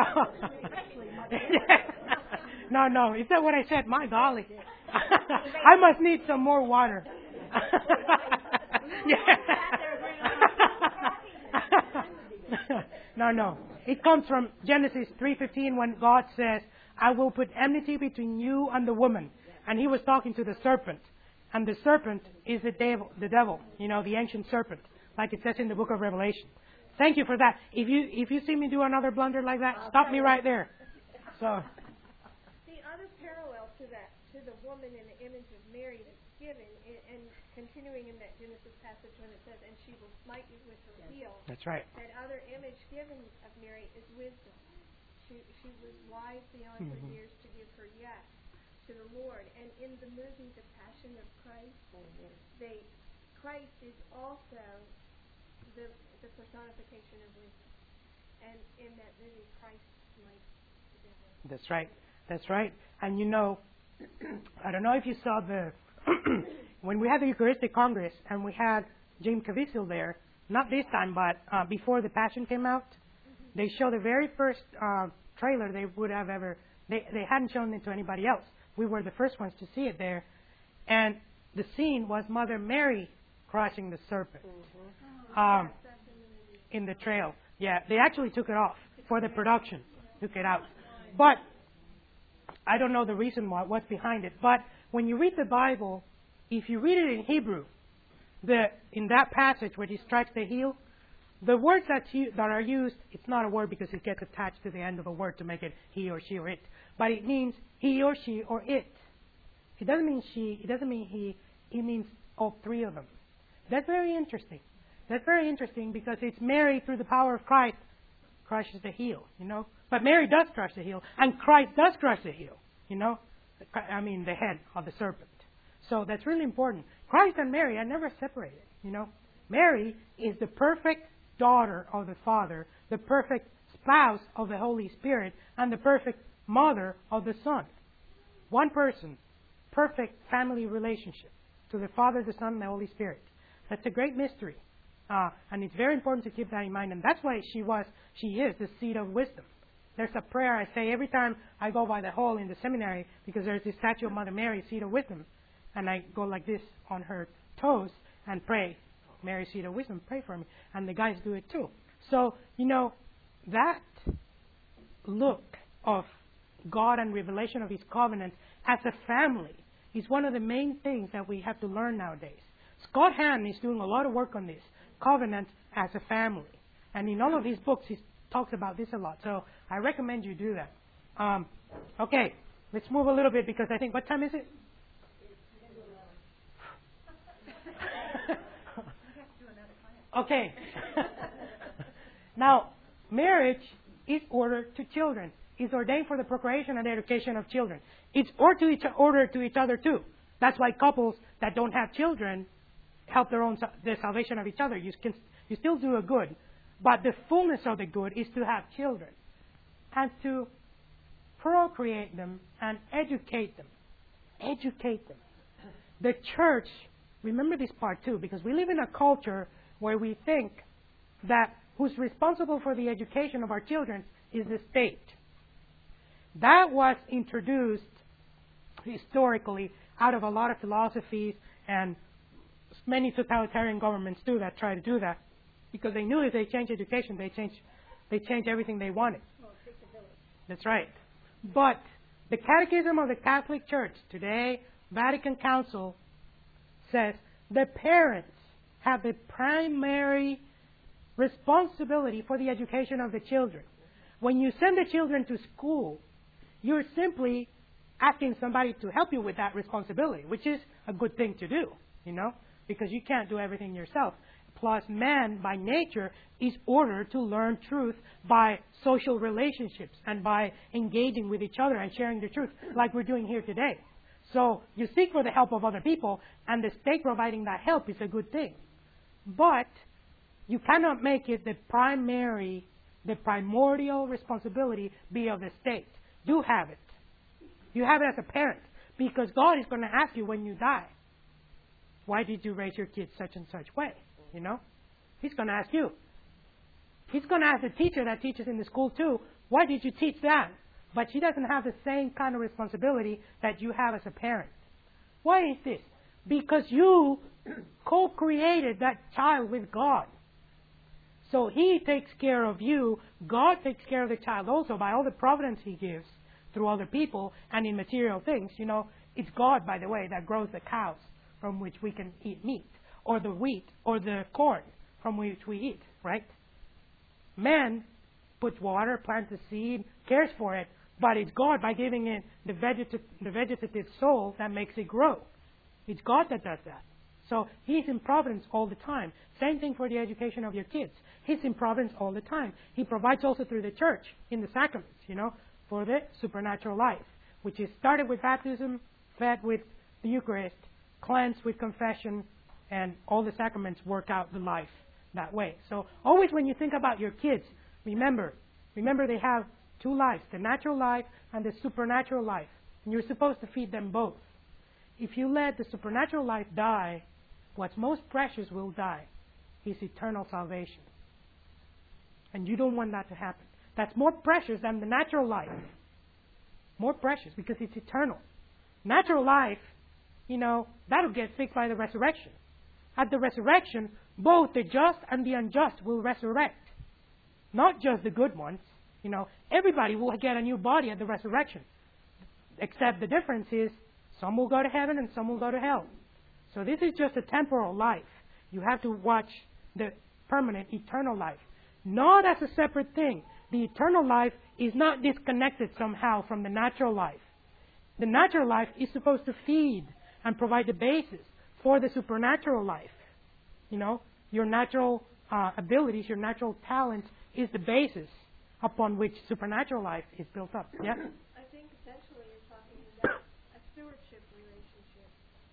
S2: No, no. Is that what I said? My golly. I must need some more water. No, no. It comes from Genesis three fifteen when God says, I will put enmity between you and the woman. And he was talking to the serpent. And the serpent is the devil, the devil, you know, the ancient serpent, like it says in the book of Revelation. Thank you for that. If you if you see me do another blunder like that, stop me right there. So.
S5: The other parallel to that, to the woman in the image of Mary that's given, and, and continuing in that Genesis passage when it says, and she will smite you with her heel.
S2: That's right.
S5: That other image given of Mary is wisdom. She she was wise beyond mm-hmm. her years to give her yes to the Lord. And in the movie The Passion of Christ, mm-hmm. they Christ is also the the personification of wisdom. And in that movie, Christ smites the devil.
S2: That's right. That's right. And you know, I don't know if you saw the when we had the Eucharistic Congress and we had Jim Caviezel there. Not this time, but uh, before the Passion came out, mm-hmm. they showed the very first uh, trailer they would have ever. They they hadn't shown it to anybody else. We were the first ones to see it there, and the scene was Mother Mary crushing the serpent mm-hmm. um, in the trail. Yeah, they actually took it off for the production, took it out. But I don't know the reason why, what's behind it. But when you read the Bible, if you read it in Hebrew, the in that passage where he strikes the heel, the words that, you, that are used, it's not a word because it gets attached to the end of a word to make it he or she or it. But it means he or she or it. It doesn't mean she, it doesn't mean he, it means all three of them. That's very interesting. That's very interesting because it's Mary through the power of Christ crushes the heel, you know. But Mary does crush the heel, and Christ does crush the heel, you know. I mean, the head of the serpent. So that's really important. Christ and Mary are never separated, you know. Mary is the perfect daughter of the Father, the perfect spouse of the Holy Spirit, and the perfect mother of the Son. One person, perfect family relationship to the Father, the Son, and the Holy Spirit. That's a great mystery. Uh, and it's very important to keep that in mind. And that's why she was, she is the seat of wisdom. There's a prayer I say every time I go by the hall in the seminary, because there's this statue of Mother Mary, seat of wisdom. And I go like this on her toes and pray, Mary, seat of wisdom, pray for me. And the guys do it too. So, you know, that look of God and revelation of His covenant as a family is one of the main things that we have to learn nowadays. Scott Hahn is doing a lot of work on this, covenant as a family. And in all of his books, he talks about this a lot. So I recommend you do that. Um, okay, let's move a little bit because I think, what time is it? Okay. Now, marriage is ordered to children. It's ordained for the procreation and education of children. It's ordered to each, ordered to each other too. That's why couples that don't have children help their own the salvation of each other. You can you still do a good, but the fullness of the good is to have children and to procreate them and educate them. Educate them. The church, remember this part too, because we live in a culture where we think that who's responsible for the education of our children is the state. That was introduced historically out of a lot of philosophies, and many totalitarian governments do that, try to do that, because they knew if they change education, they change, they change everything they wanted. That's right. But the Catechism of the Catholic Church today, Vatican Council, says the parents have the primary responsibility for the education of the children. When you send the children to school, you're simply asking somebody to help you with that responsibility, which is a good thing to do, you know, because you can't do everything yourself. Plus, man, by nature, is ordered to learn truth by social relationships and by engaging with each other and sharing the truth, like we're doing here today. So, you seek for the help of other people, and the state providing that help is a good thing. But you cannot make it the primary, the primordial responsibility be of the state. You have it. You have it as a parent, because God is going to ask you when you die, why did you raise your kids such and such way? You know? He's going to ask you. He's going to ask the teacher that teaches in the school too, why did you teach that? But she doesn't have the same kind of responsibility that you have as a parent. Why is this? Because you co-created that child with God. So He takes care of you. God takes care of the child also by all the providence He gives through other people and in material things. You know, it's God, by the way, that grows the cows from which we can eat meat, or the wheat, or the corn from which we eat, right? Man puts water, plants the seed, cares for it, but it's God by giving it the, vegeta- the vegetative soul that makes it grow. It's God that does that. So He's in providence all the time. Same thing for the education of your kids. He's in providence all the time. He provides also through the church in the sacraments, you know, for the supernatural life, which is started with baptism, fed with the Eucharist, cleansed with confession, and all the sacraments work out the life that way. So always when you think about your kids, remember, remember they have two lives, the natural life and the supernatural life. And you're supposed to feed them both. If you let the supernatural life die, what's most precious will die. His eternal salvation. And you don't want that to happen. That's more precious than the natural life. More precious because it's eternal. Natural life, you know, that'll get fixed by the resurrection. At the resurrection, both the just and the unjust will resurrect. Not just the good ones. You know, everybody will get a new body at the resurrection. Except the difference is some will go to heaven and some will go to hell. So this is just a temporal life. You have to watch the permanent, eternal life. Not as a separate thing. The eternal life is not disconnected somehow from the natural life. The natural life is supposed to feed and provide the basis for the supernatural life. You know, your natural uh, abilities, your natural talents is the basis upon which supernatural life is built up. Yeah?
S5: I think essentially you're talking about a stewardship relationship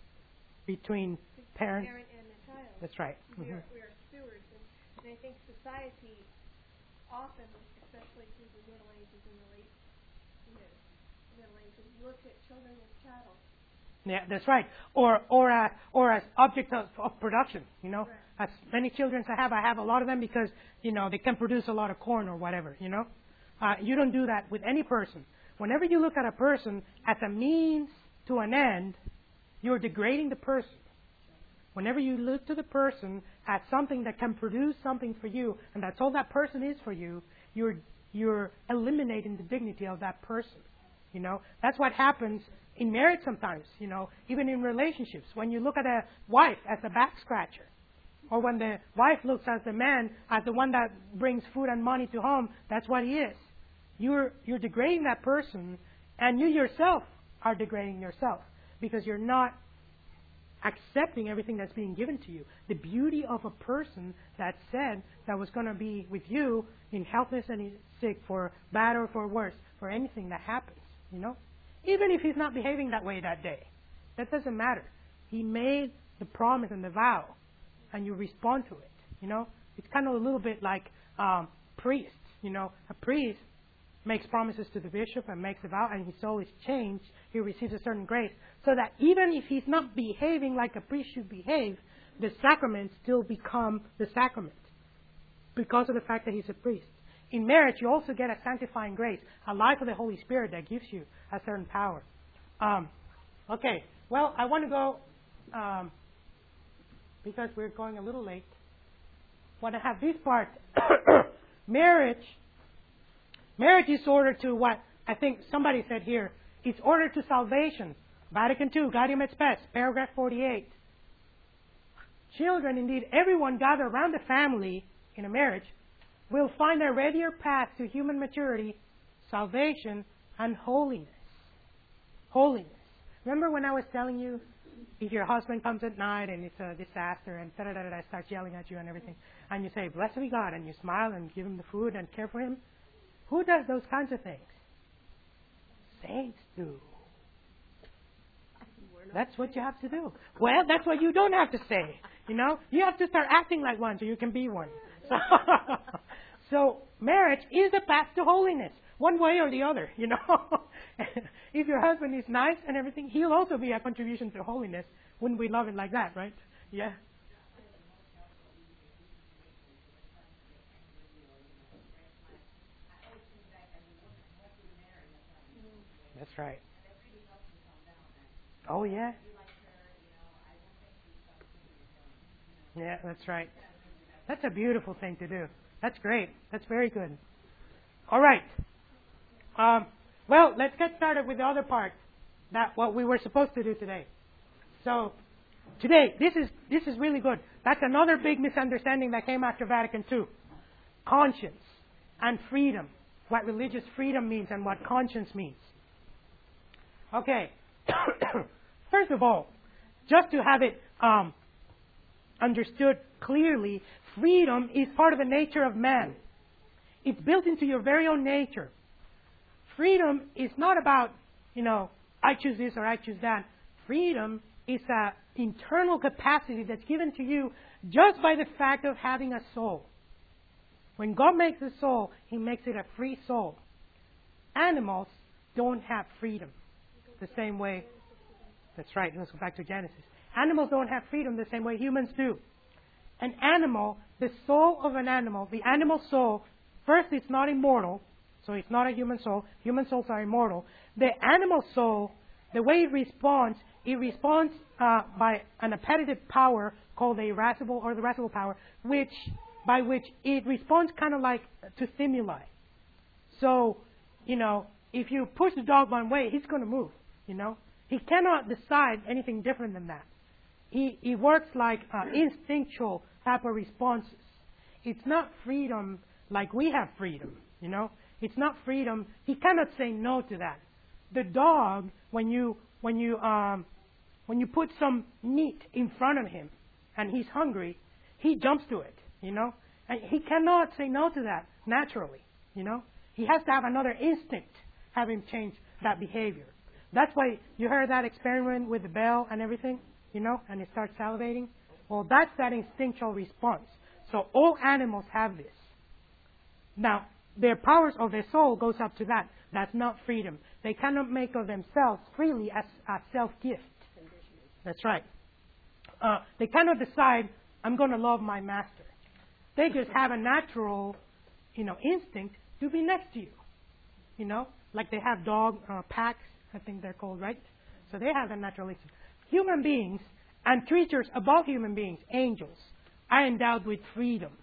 S2: Between
S5: between
S2: parent.
S5: parent and the child.
S2: That's right.
S5: We,
S2: Mm-hmm.
S5: are, we are stewards. And, and I think society often, especially through the Middle Ages and the late you know, Middle Ages, looked at children as chattel.
S2: Yeah, that's right. Or or uh, or as objects of, of production. You know,
S5: Right.
S2: as many children I have, I have a lot of them because you know they can produce a lot of corn or whatever. You know, uh, you don't do that with any person. Whenever you look at a person as a means to an end, you're degrading the person. Whenever you look to the person as something that can produce something for you, and that's all that person is for you, you're you're eliminating the dignity of that person. You know, that's what happens in marriage sometimes, you know, even in relationships. When you look at a wife as a back scratcher, or when the wife looks at the man as the one that brings food and money to home, that's what he is. You're, you're degrading that person, and you yourself are degrading yourself because you're not accepting everything that's being given to you. The beauty of a person that said that was going to be with you in healthness and in sick, for bad or for worse, for anything that happens, you know? Even if he's not behaving that way that day. That doesn't matter. He made the promise and the vow, and you respond to it, you know? It's kind of a little bit like um, priests, you know? A priest makes promises to the bishop and makes a vow, and his soul is changed. He receives a certain grace. So that even if he's not behaving like a priest should behave, the sacraments still become the sacrament because of the fact that he's a priest. In marriage, you also get a sanctifying grace, a life of the Holy Spirit that gives you a certain power. Um, okay, well, I want to go, um, because we're going a little late, want to have this part. Marriage, marriage is ordered to what I think somebody said here. It's ordered to salvation. Vatican two, Gaudium et Spes, paragraph forty-eight. Children, indeed, everyone gathered around the family in a marriage will find a readier path to human maturity, salvation, and holiness. Holiness. Remember when I was telling you, if your husband comes at night and it's a disaster and da da da da starts yelling at you and everything, and you say, "Blessed be God," and you smile and give him the food and care for him? Who does those kinds of things? Saints do. That's what you have to do. Well, that's what you don't have to say. You know, you have to start acting like one so you can be one. So, so marriage is a path to holiness, one way or the other. You know, if your husband is nice and everything, he'll also be a contribution to holiness. Wouldn't we love it like that, right? Yeah. That's right. Oh, yeah. Yeah, that's right. That's a beautiful thing to do. That's great. That's very good. All right. Um, well, let's get started with the other part. That what we were supposed to do today. So, today, this is this is really good. That's another big misunderstanding that came after Vatican two. Conscience and freedom. What religious freedom means and what conscience means. Okay. First of all, just to have it um, understood clearly, freedom is part of the nature of man. It's built into your very own nature. Freedom is not about, you know, I choose this or I choose that. Freedom is an internal capacity that's given to you just by the fact of having a soul. When God makes a soul, He makes it a free soul. Animals don't have freedom the same way. That's right. Let's go back to Genesis. Animals don't have freedom the same way humans do. An animal, the soul of an animal, the animal soul, first, it's not immortal, so it's not a human soul. Human souls are immortal. The animal soul, the way it responds, it responds uh, by an appetitive power called the irascible or the irascible power, which by which it responds kind of like to stimuli. So, you know, if you push the dog one way, he's going to move, you know. He cannot decide anything different than that. he, he works like uh, instinctual type of responses. It's not freedom like we have freedom, you know. It's not freedom. He cannot say no to that. The dog, when you when you um, when you put some meat in front of him and he's hungry, he jumps to it, you know. And he cannot say no to that naturally, you know. He has to have another instinct have him change that behavior. That's why you heard that experiment with the bell and everything, you know, and he starts salivating. Well, that's that instinctual response. So all animals have this. Now, their powers of their soul goes up to that. That's not freedom. They cannot make of themselves freely as a self-gift. That's right. Uh, they cannot decide, I'm going to love my master. They just have a natural, you know, instinct to be next to you. You know, like they have dog uh, packs, I think they're called, right? So they have a natural instinct. Human beings and creatures above human beings, angels, are endowed with freedom.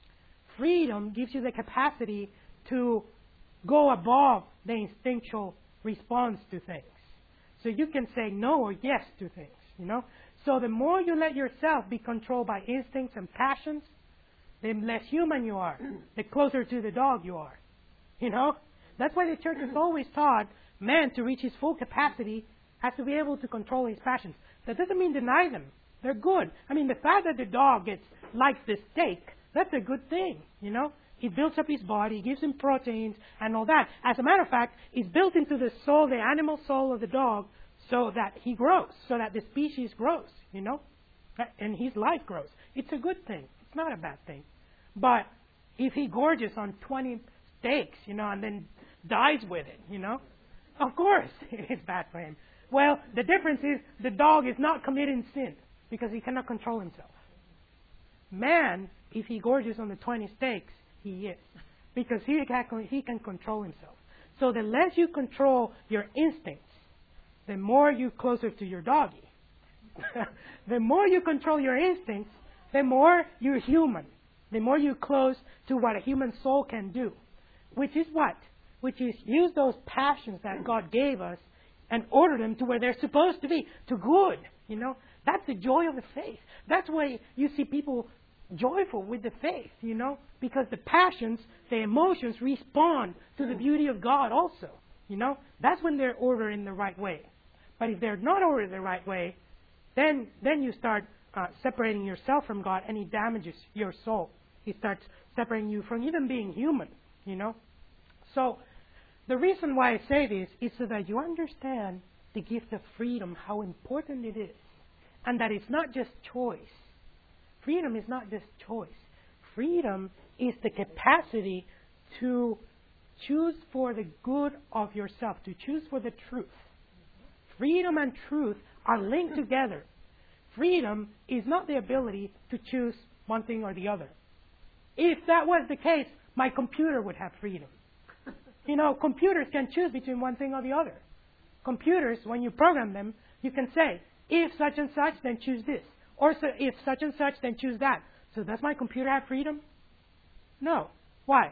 S2: Freedom gives you the capacity to go above the instinctual response to things. So you can say no or yes to things, you know. So the more you let yourself be controlled by instincts and passions, the less human you are, the closer to the dog you are, you know. That's why the church has always taught man to reach his full capacity has to be able to control his passions. That doesn't mean deny them. They're good. I mean, the fact that the dog gets likes the steak, that's a good thing, you know. He builds up his body, gives him proteins and all that. As a matter of fact, it's built into the soul, the animal soul of the dog, so that he grows, so that the species grows, you know, and his life grows. It's a good thing. It's not a bad thing. But if he gorges on twenty steaks, you know, and then dies with it, you know, of course it's bad for him. Well, the difference is the dog is not committing sin because he cannot control himself. Man, if he gorges on the twenty steaks, he is. Because he can, he can control himself. So the less you control your instincts, the more you're closer to your doggy. The more you control your instincts, the more you're human. The more you're close to what a human soul can do. Which is what? Which is use those passions that God gave us and order them to where they're supposed to be, to good. You know, that's the joy of the faith. That's why you see people joyful with the faith, you know, because the passions, the emotions respond to the beauty of God also. You know, that's when they're ordered in the right way. But if they're not ordered the right way, then then you start uh, separating yourself from God, and He damages your soul. He starts separating you from even being human, you know. So the reason why I say this is so that you understand the gift of freedom, how important it is, and that it's not just choice. Freedom is not just choice. Freedom is the capacity to choose for the good of yourself, to choose for the truth. Freedom and truth are linked together. Freedom is not the ability to choose one thing or the other. If that was the case, my computer would have freedom. You know, computers can choose between one thing or the other. Computers, when you program them, you can say, if such and such, then choose this. Or so if such and such, then choose that. So does my computer have freedom? No. Why?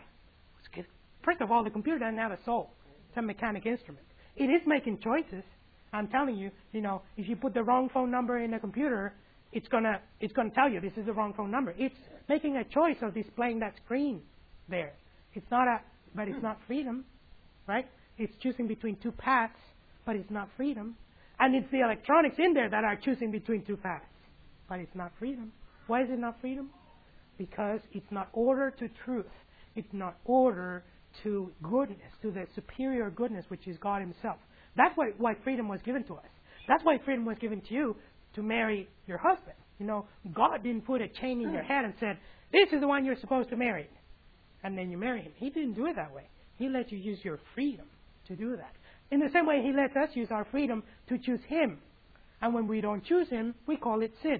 S2: First of all, the computer doesn't have a soul. It's a mechanic instrument. It is making choices. I'm telling you, you know, if you put the wrong phone number in a computer, it's gonna it's gonna tell you this is the wrong phone number. It's making a choice of displaying that screen there. It's not a, but it's not freedom, right? It's choosing between two paths, but it's not freedom. And it's the electronics in there that are choosing between two paths, but it's not freedom. Why is it not freedom? Because it's not order to truth. It's not order to goodness, to the superior goodness, which is God Himself. That's why, why freedom was given to us. That's why freedom was given to you to marry your husband. You know, God didn't put a chain in your head and said, this is the one you're supposed to marry. And then you marry him. He didn't do it that way. He let you use your freedom to do that. In the same way, He lets us use our freedom to choose Him. And when we don't choose Him, we call it sin.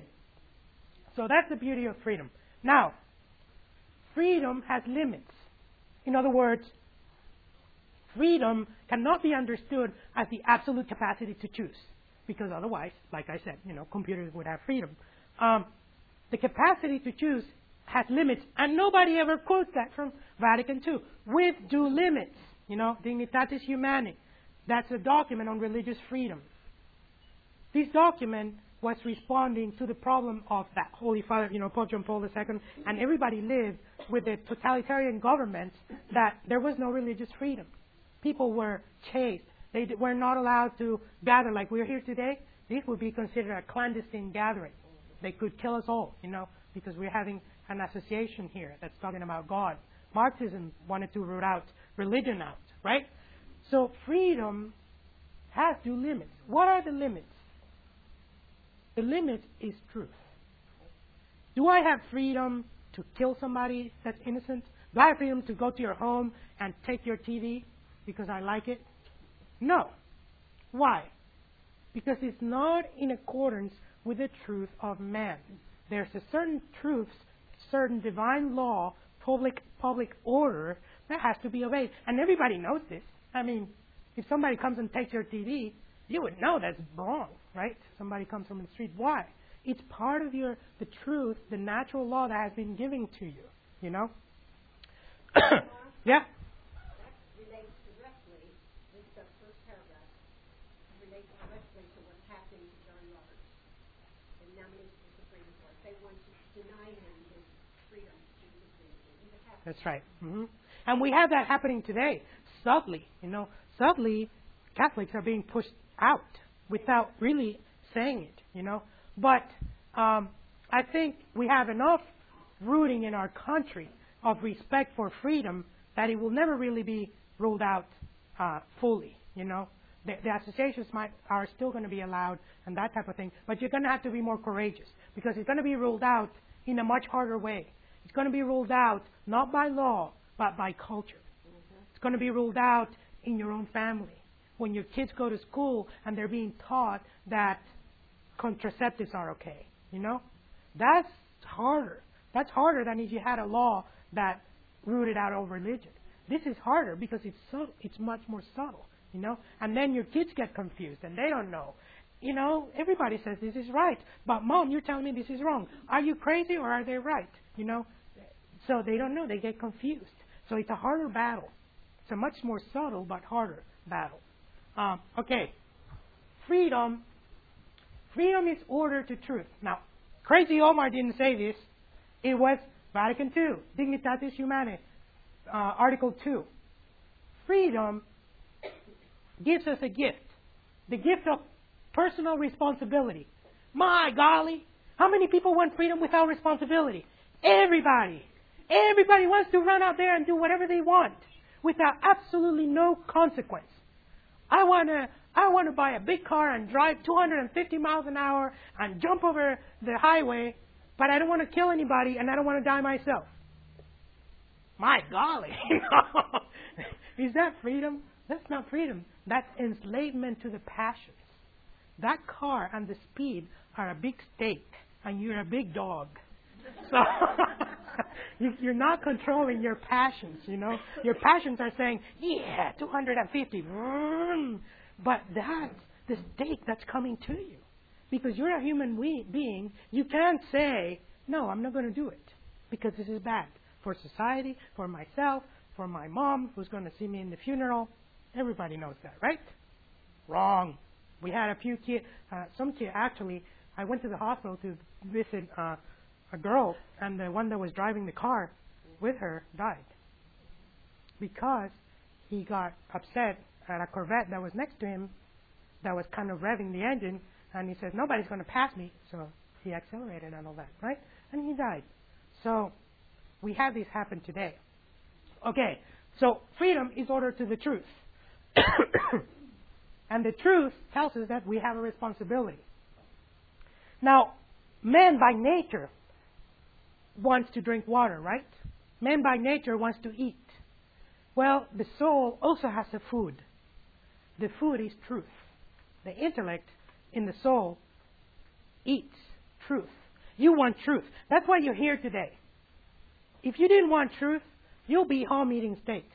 S2: So that's the beauty of freedom. Now, freedom has limits. In other words, freedom cannot be understood as the absolute capacity to choose. Because otherwise, like I said, you know, computers would have freedom. Um, the capacity to choose has limits. And nobody ever quotes that from Vatican Two. With due limits. You know, Dignitatis Humanae. That's a document on religious freedom. This document was responding to the problem of that Holy Father, you know, Pope John Paul the Second, and everybody lived with a totalitarian government that there was no religious freedom. People were chased. They were not allowed to gather like we're here today. This would be considered a clandestine gathering. They could kill us all, you know, because we're having an association here that's talking about God. Marxism wanted to root out religion out, right? So freedom has due limits. What are the limits? The limit is truth. Do I have freedom to kill somebody that's innocent? Do I have freedom to go to your home and take your T V because I like it? No. Why? Because it's not in accordance with the truth of man. There's a certain truths, certain divine law, public public order that has to be obeyed. And everybody knows this. I mean, if somebody comes and takes your T V, you would know that's wrong, right? Somebody comes from the street. Why? It's part of your the truth, the natural law that has been given to you, you know? Yeah?
S4: That relates directly, this the first paragraph, relates directly to what's happening to John Roberts, the nominee to the Supreme Court. They want to deny him his freedom to the Supreme Court.
S2: That's right. Mm-hmm. And we have that happening today, subtly, you know. Subtly, Catholics are being pushed out without really saying it, you know. But um, I think we have enough rooting in our country of respect for freedom that it will never really be ruled out uh, fully, you know. The, the associations might are still going to be allowed and that type of thing, but you're going to have to be more courageous because it's going to be ruled out in a much harder way. It's going to be ruled out not by law, but by culture. Mm-hmm. It's going to be ruled out in your own family. When your kids go to school and they're being taught that contraceptives are okay, you know? That's harder. That's harder than if you had a law that rooted out all religion. This is harder because it's so, it's much more subtle, you know? And then your kids get confused and they don't know. You know, everybody says this is right, but Mom, you're telling me this is wrong. Are you crazy or are they right? You know? So they don't know. They get confused. So it's a harder battle. It's a much more subtle but harder battle. Um, okay. Freedom. Freedom is order to truth. Now, Crazy Omar didn't say this. It was Vatican two, Dignitatis Humanae, uh, Article two. Freedom gives us a gift. The gift of personal responsibility. My golly, how many people want freedom without responsibility? Everybody. Everybody wants to run out there and do whatever they want without absolutely no consequence. I want to I want to buy a big car and drive two hundred fifty miles an hour and jump over the highway, but I don't want to kill anybody and I don't want to die myself. My golly. Is that freedom? That's not freedom. That's enslavement to the passions. That car and the speed are a big stake and you're a big dog. So you're not controlling your passions, you know. Your passions are saying, yeah, two hundred fifty. But that's the stake that's coming to you. Because you're a human we- being, you can't say, no, I'm not going to do it. Because this is bad for society, for myself, for my mom who's going to see me in the funeral. Everybody knows that, right? Wrong. We had a few kids, uh, some kid actually, I went to the hospital to visit uh, a girl, and the one that was driving the car with her died. Because he got upset at a Corvette that was next to him that was kind of revving the engine, and he says, nobody's going to pass me. So he accelerated and all that, right? And he died. So we have this happen today. Okay, so freedom is order to the truth. And the truth tells us that we have a responsibility. Now, man by nature wants to drink water, right? Man by nature wants to eat. Well, the soul also has a food. The food is truth. The intellect in the soul eats truth. You want truth. That's why you're here today. If you didn't want truth, you'll be home eating steaks.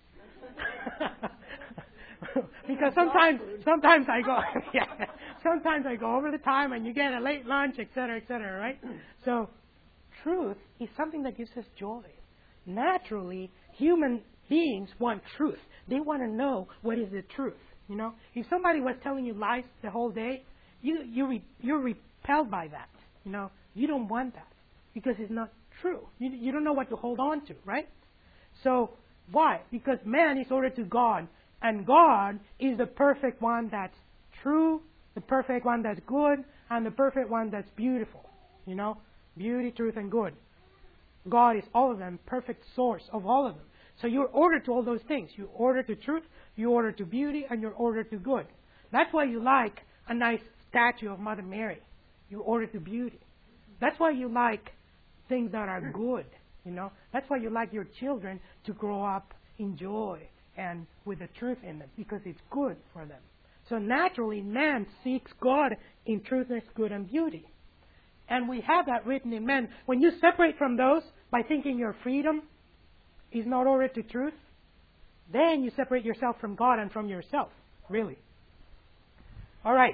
S2: Because sometimes, sometimes I go, yeah, sometimes I go over the time, and you get a late lunch, et cetera, et cetera, right? So, truth is something that gives us joy. Naturally, human beings want truth. They want to know what is the truth. You know, if somebody was telling you lies the whole day, you you re, you're re, repelled by that. You know, you don't want that because it's not true. You, you don't know what to hold on to, right? So why? Because man is ordered to God, and God is the perfect one that's true, the perfect one that's good, and the perfect one that's beautiful. You know, beauty, truth, and good. God is all of them, perfect source of all of them. So you're ordered to all those things. You're ordered to truth, you're ordered to beauty, and you're ordered to good. That's why you like a nice statue of Mother Mary. You're ordered to beauty. That's why you like things that are good. You know, that's why you like your children to grow up in joy and with the truth in them, because it's good for them. So naturally, man seeks God in truthness, good, and beauty. And we have that written in man. When you separate from those by thinking your freedom is not ordered to truth, then you separate yourself from God and from yourself, really. All right.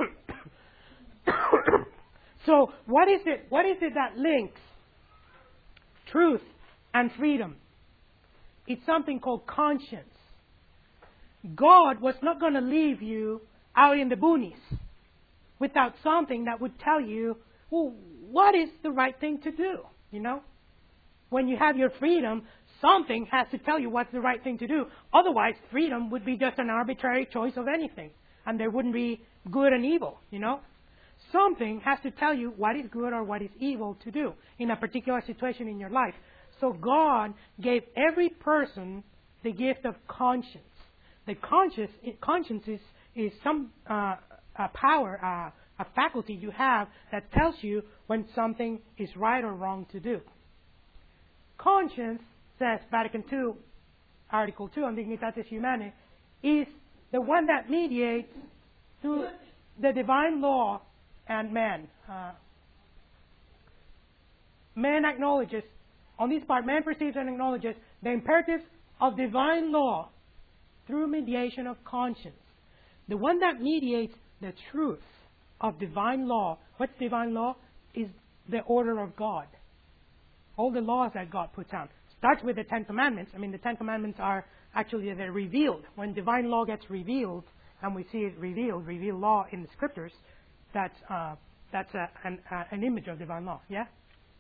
S2: So what is it? What is it that links truth and freedom? It's something called conscience. God was not going to leave you out in the boonies without something that would tell you, well, what is the right thing to do? You know, when you have your freedom, something has to tell you what's the right thing to do. Otherwise, freedom would be just an arbitrary choice of anything, and there wouldn't be good and evil. You know, something has to tell you what is good or what is evil to do in a particular situation in your life. So God gave every person the gift of conscience. The conscience, conscience is, is some uh, a power, uh, a faculty you have that tells you when something is right or wrong to do. Conscience, says Vatican Two, Article two on Dignitatis Humanae, is the one that mediates through the divine law and man. Uh, man acknowledges, on this part, man perceives and acknowledges the imperatives of divine law through mediation of conscience. The one that mediates the truth of divine law. What's divine law? Is the order of God. All the laws that God puts down. Starts with the Ten Commandments. I mean, the Ten Commandments are actually, they're revealed. When divine law gets revealed, and we see it revealed, revealed law in the Scriptures, that's, uh, that's a, an, uh, an image of divine law. Yeah?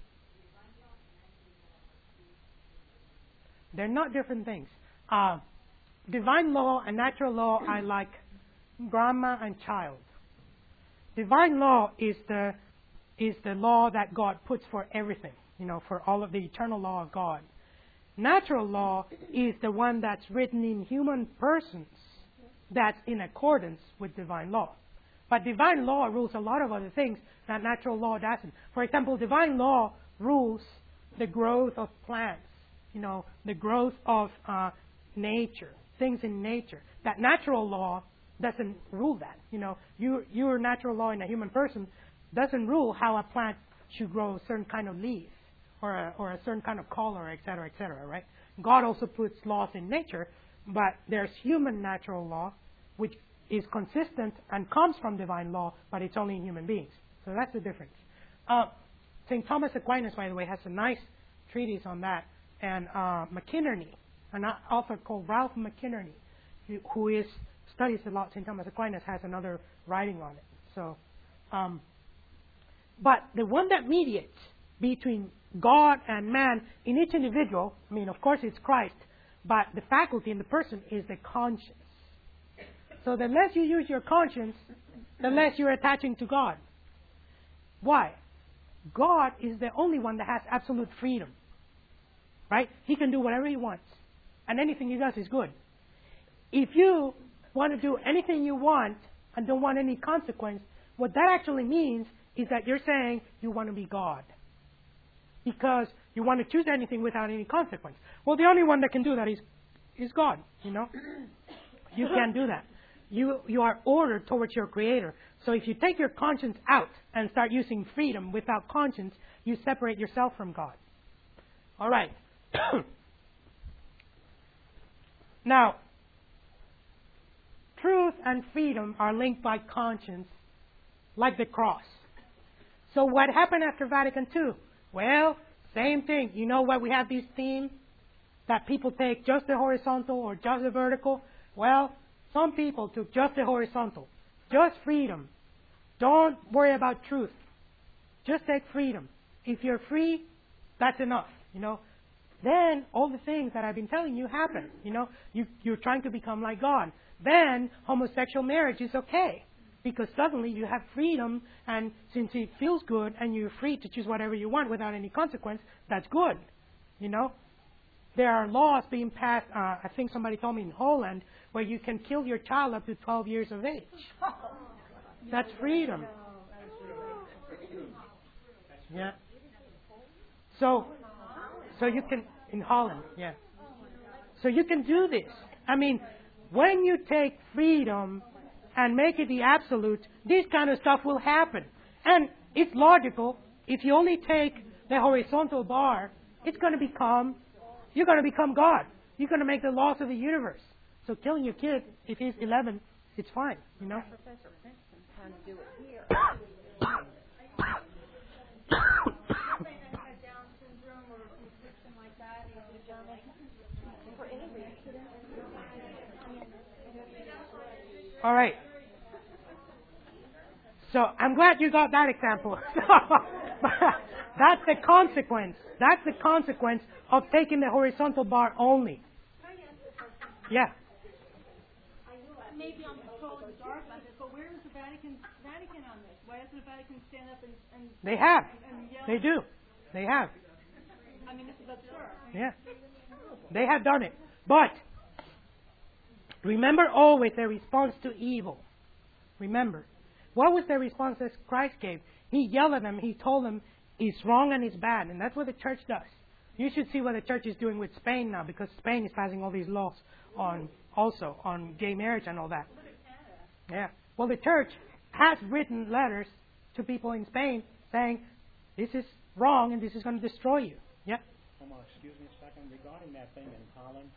S2: They're not different things. Uh, divine law and natural law are like grandma and child. Divine law is the is the law that God puts for everything, you know, for all of the eternal law of God. Natural law is the one that's written in human persons that's in accordance with divine law. But divine law rules a lot of other things that natural law doesn't. For example, divine law rules the growth of plants, you know, the growth of uh, nature, things in nature. That natural law doesn't rule that. You know, you, your natural law in a human person doesn't rule how a plant should grow a certain kind of leaf or a, or a certain kind of color, et cetera, et cetera, right? God also puts laws in nature, but there's human natural law, which is consistent and comes from divine law, but it's only in human beings. So that's the difference. Uh, Saint Thomas Aquinas, by the way, has a nice treatise on that. And uh, McInerney, an author called Ralph McInerney, who is studies a lot Saint Thomas Aquinas, has another writing on it. So, um, but the one that mediates between God and man in each individual, I mean, of course, it's Christ, but the faculty in the person is the conscience. So the less you use your conscience, the less you're attaching to God. Why? God is the only one that has absolute freedom. Right? He can do whatever he wants. And anything he does is good. If you want to do anything you want and don't want any consequence, what that actually means is that you're saying you want to be God. Because you want to choose anything without any consequence. Well, the only one that can do that is, is God, you know? You can't do that. You, you are ordered towards your Creator. So if you take your conscience out and start using freedom without conscience, you separate yourself from God. All right. Now, truth and freedom are linked by conscience, like the cross. So what happened after Vatican Two? Well, same thing. You know why we have these themes? That people take just the horizontal or just the vertical? Well, some people took just the horizontal, just freedom. Don't worry about truth. Just take freedom. If you're free, that's enough. You know. Then all the things that I've been telling you happen. You know, you, you're trying to become like God. Then homosexual marriage is okay. Because suddenly you have freedom, and since it feels good and you're free to choose whatever you want without any consequence, that's good. You know? There are laws being passed, uh, I think somebody told me in Holland, where you can kill your child up to twelve years of age. That's freedom. Yeah. So, so you can, in Holland, yeah. So you can do this. I mean, when you take freedom and make it the absolute, this kind of stuff will happen. And it's logical. If you only take the horizontal bar, it's going to become, you're going to become God. You're going to make the laws of the universe. So killing your kid, if he's eleven, it's fine, you know?
S3: Professor Princeton's trying to do it here.
S2: All right. So I'm glad you got that example. That's the consequence. That's the consequence of taking the horizontal bar only. Yeah.
S6: Maybe I'm totally dark on this, but where is the Vatican Vatican on this? Why doesn't the Vatican stand up and, and
S2: They have.
S6: And yell?
S2: They do. They have.
S6: I mean, this is absurd.
S2: Yeah. They have done it. But remember always their response to evil. Remember. What was their response that Christ gave? He yelled at them. He told them it's wrong and it's bad. And that's what the church does. You should see what the church is doing with Spain now, because Spain is passing all these laws on also on gay marriage and all that. Yeah. Well, the church has written letters to people in Spain saying this is wrong and this is going to destroy you. Yeah.
S7: Omar, excuse me a second. Regarding that thing in Holland,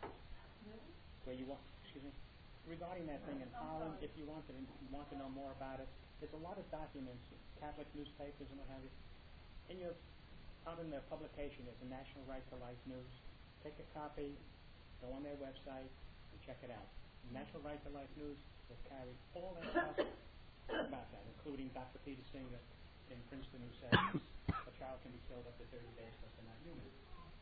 S7: where you want, excuse me, regarding that thing in Holland, if you want to you want to know more about it, there's a lot of documents, Catholic newspapers and what have you. In your out in their publication is the National Right to Life News. Take a copy, go on their website, and check it out. The National Right to Life News will carry all that stuff about that, including Doctor Peter Singer in Princeton, who says a child can be killed up to thirty days because they're not human.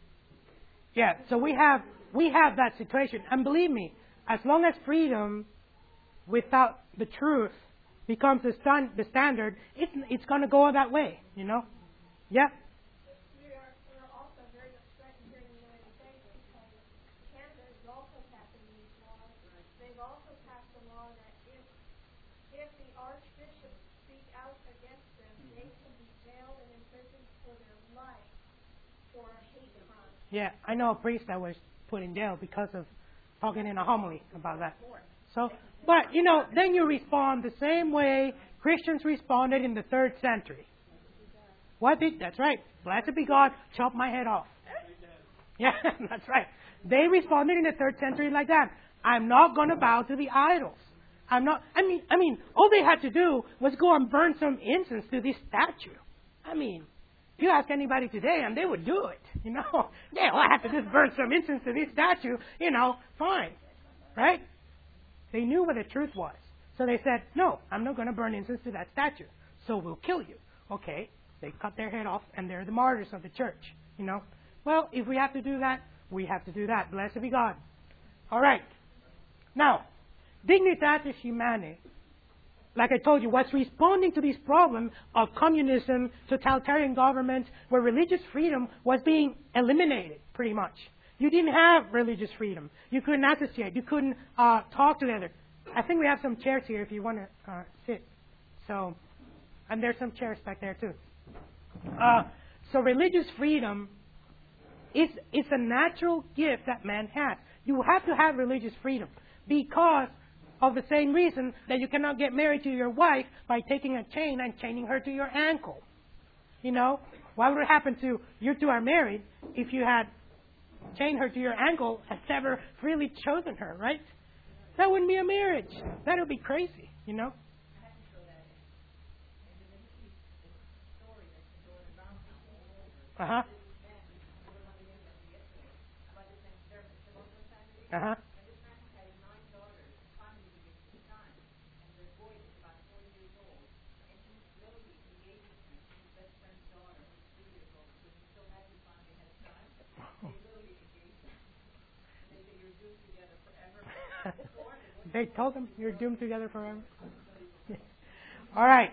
S2: Yeah, so we have we have that situation. And believe me, as long as freedom without the truth becomes the, stand, the standard, it's, it's going to go that way, you know? Yeah?
S5: We are, we're also very upset here in the United States because Canada is also passing these laws. They've also passed a law that if, if the archbishops speak out against them, they can be jailed and imprisoned for their life for a hate crime.
S2: Yeah, I know a priest that was put in jail because of talking in a homily about that. So, but, you know, then you respond the same way Christians responded in the third century. What did, that's right, blessed be God, chop my head off. Yeah, that's right. They responded in the third century like that. I'm not going to bow to the idols. I'm not, I mean, I mean, all they had to do was go and burn some incense to this statue. I mean, you ask anybody today and they would do it, you know. Yeah, well, I have to just burn some incense to this statue, you know, fine. Right? They knew what the truth was. So they said, no, I'm not going to burn incense to that statue. So we'll kill you. Okay. They cut their head off and they're the martyrs of the church, you know. Well, if we have to do that, we have to do that. Blessed be God. All right. Now, Dignitatis Humanae, like I told you, was responding to this problem of communism, totalitarian government, where religious freedom was being eliminated, pretty much. You didn't have religious freedom. You couldn't associate. You couldn't uh, talk together. I think we have some chairs here if you want to uh, sit. So, and there's some chairs back there too. Uh, so religious freedom is, is a natural gift that man has. You have to have religious freedom because of the same reason that you cannot get married to your wife by taking a chain and chaining her to your ankle. You know, what would happen to you two are married if you had chained her to your ankle and never freely chosen her, right? That wouldn't be a marriage. That would be crazy, you know. Uh huh. Uh huh. They told them you're doomed together forever. All right.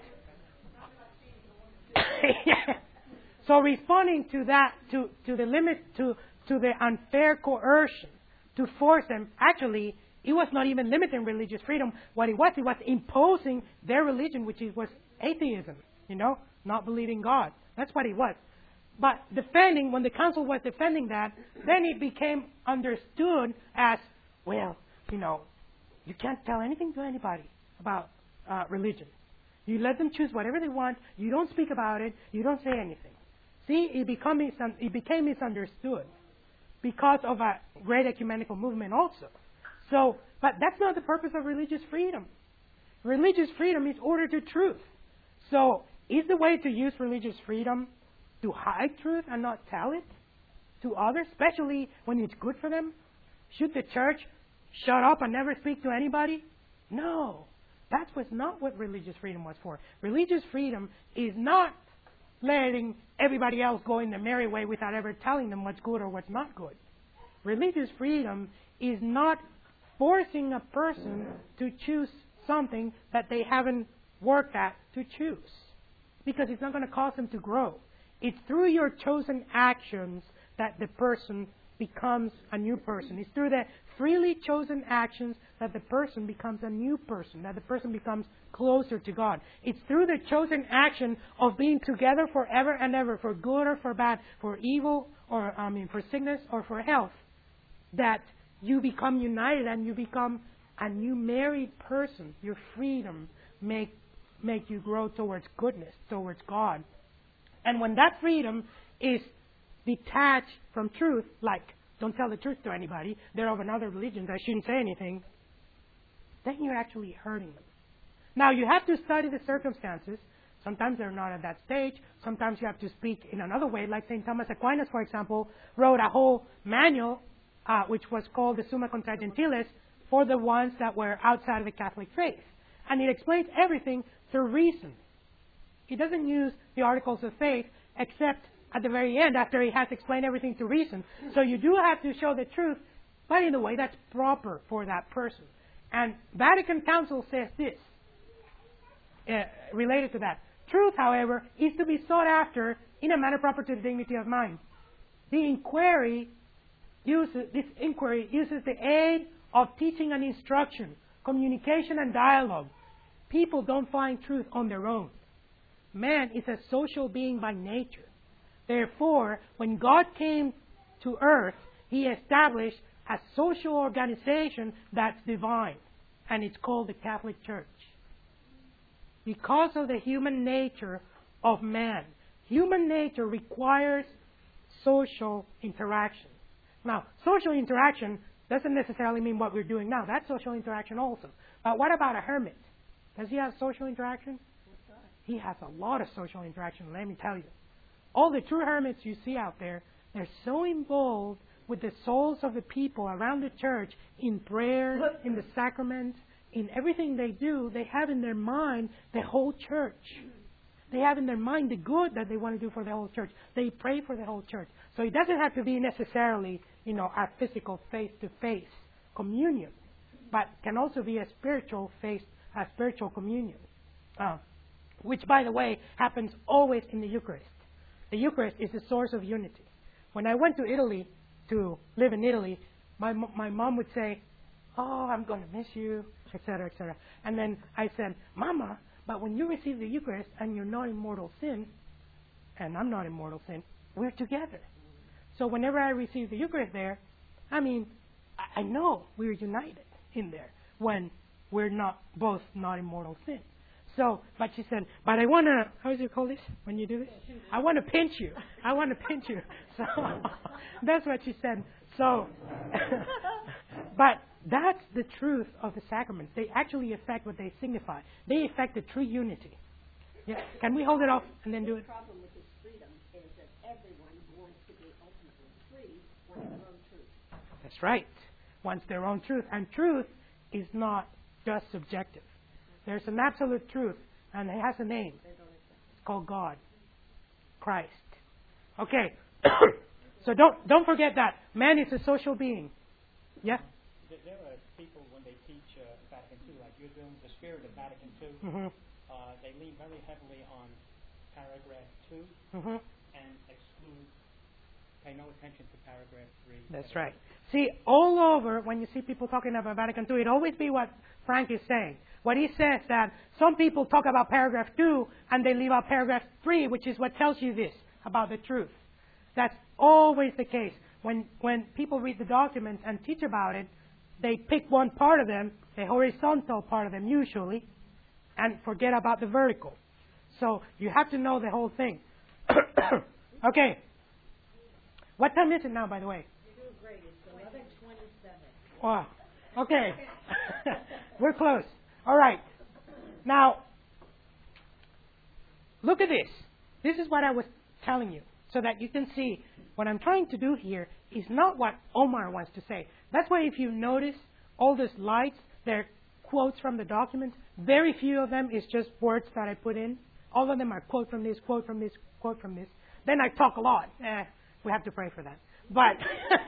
S2: So responding to that, to, to the limit, to, to the unfair coercion, to force them, actually, it was not even limiting religious freedom. What it was, it was imposing their religion, which was atheism, you know, not believing God. That's what it was. But defending, when the council was defending that, then it became understood as, well, you know, you can't tell anything to anybody about uh, religion. You let them choose whatever they want. You don't speak about it. You don't say anything. See, it became, it became misunderstood because of a great ecumenical movement also. So, but that's not the purpose of religious freedom. Religious freedom is order to truth. So, is the way to use religious freedom to hide truth and not tell it to others, especially when it's good for them? Should the church shut up and never speak to anybody? No. That was not what religious freedom was for. Religious freedom is not letting everybody else go in their merry way without ever telling them what's good or what's not good. Religious freedom is not forcing a person to choose something that they haven't worked at to choose, because it's not going to cause them to grow. It's through your chosen actions that the person becomes a new person. It's through the freely chosen actions that the person becomes a new person, that the person becomes closer to God. It's through the chosen action of being together forever and ever, for good or for bad, for evil or, I mean, for sickness or for health, that you become united and you become a new married person. Your freedom make, make you grow towards goodness, towards God. And when that freedom is detached from truth, like don't tell the truth to anybody, they're of another religion, I shouldn't say anything, then you're actually hurting them. Now, you have to study the circumstances. Sometimes they're not at that stage. Sometimes you have to speak in another way, like Saint Thomas Aquinas, for example, wrote a whole manual, uh, which was called the Summa Contra Gentiles, for the ones that were outside of the Catholic faith. And it explains everything through reason. He doesn't use the articles of faith except at the very end, after he has explained everything to reason. So you do have to show the truth, but in a way that's proper for that person. And Vatican Council says this, uh, related to that. Truth, however, is to be sought after in a manner proper to the dignity of mind. The inquiry uses, this inquiry uses the aid of teaching and instruction, communication and dialogue. People don't find truth on their own. Man is a social being by nature. Therefore, when God came to earth, He established a social organization that's divine, and it's called the Catholic Church. Because of the human nature of man, human nature requires social interaction. Now, social interaction doesn't necessarily mean what we're doing now. That's social interaction also. But what about a hermit? Does he have social interaction? He has a lot of social interaction, let me tell you. All the true hermits you see out there, they're so involved with the souls of the people around the church in prayer, in the sacraments, in everything they do. They have in their mind the whole church. They have in their mind the good that they want to do for the whole church. They pray for the whole church. So it doesn't have to be necessarily, you know, a physical face-to-face communion, but can also be a spiritual face, a spiritual communion, uh, which, by the way, happens always in the Eucharist. The Eucharist is the source of unity. When I went to Italy to live in Italy, my my mom would say, "Oh, I'm going to miss you," et cetera, et cetera. And then I said, "Mama, but when you receive the Eucharist and you're not in mortal sin, and I'm not in mortal sin, we're together." So whenever I receive the Eucharist there, I mean, I, I know we're united in there when we're not both not in mortal sin. So, but she said, but I want to, how do you call this when you do this? I want to pinch you. I want to pinch you. So, that's what she said. So, but that's the truth of the sacraments. They actually affect what they signify. They affect the true unity. Yeah. Can we hold it off and then do it?
S4: The problem with this freedom is that everyone wants to be ultimately free, wants their own truth.
S2: That's right. Wants their own truth. And truth is not just subjective. There's an absolute truth, and it has a name. It's called God, Christ. Okay, so don't don't forget that man is a social being. Yeah.
S7: There are people when they teach uh, Vatican two, like you're doing the spirit of Vatican two,
S2: Mm-hmm.
S7: uh, they lean very heavily on paragraph two
S2: Mm-hmm.
S7: and exclude, pay no attention to paragraph three.
S2: That's right. See, all over, when you see people talking about Vatican two, it always be what Frank is saying. What he says that some people talk about paragraph two and they leave out paragraph three, which is what tells you this about the truth. That's always the case. When when people read the documents and teach about it, they pick one part of them, the horizontal part of them usually, and forget about the vertical. So you have to know the whole thing. Okay. What time is it now, by the way?
S3: You're doing great. It's eleven twenty-seven.
S2: Wow. Okay. We're close. All right. Now, look at this. This is what I was telling you, so that you can see what I'm trying to do here is not what Omar wants to say. That's why if you notice all the slides, they're quotes from the documents. Very few of them is just words that I put in. All of them are quote from this, quote from this, quote from this. Then I talk a lot. Eh, we have to pray for that. But,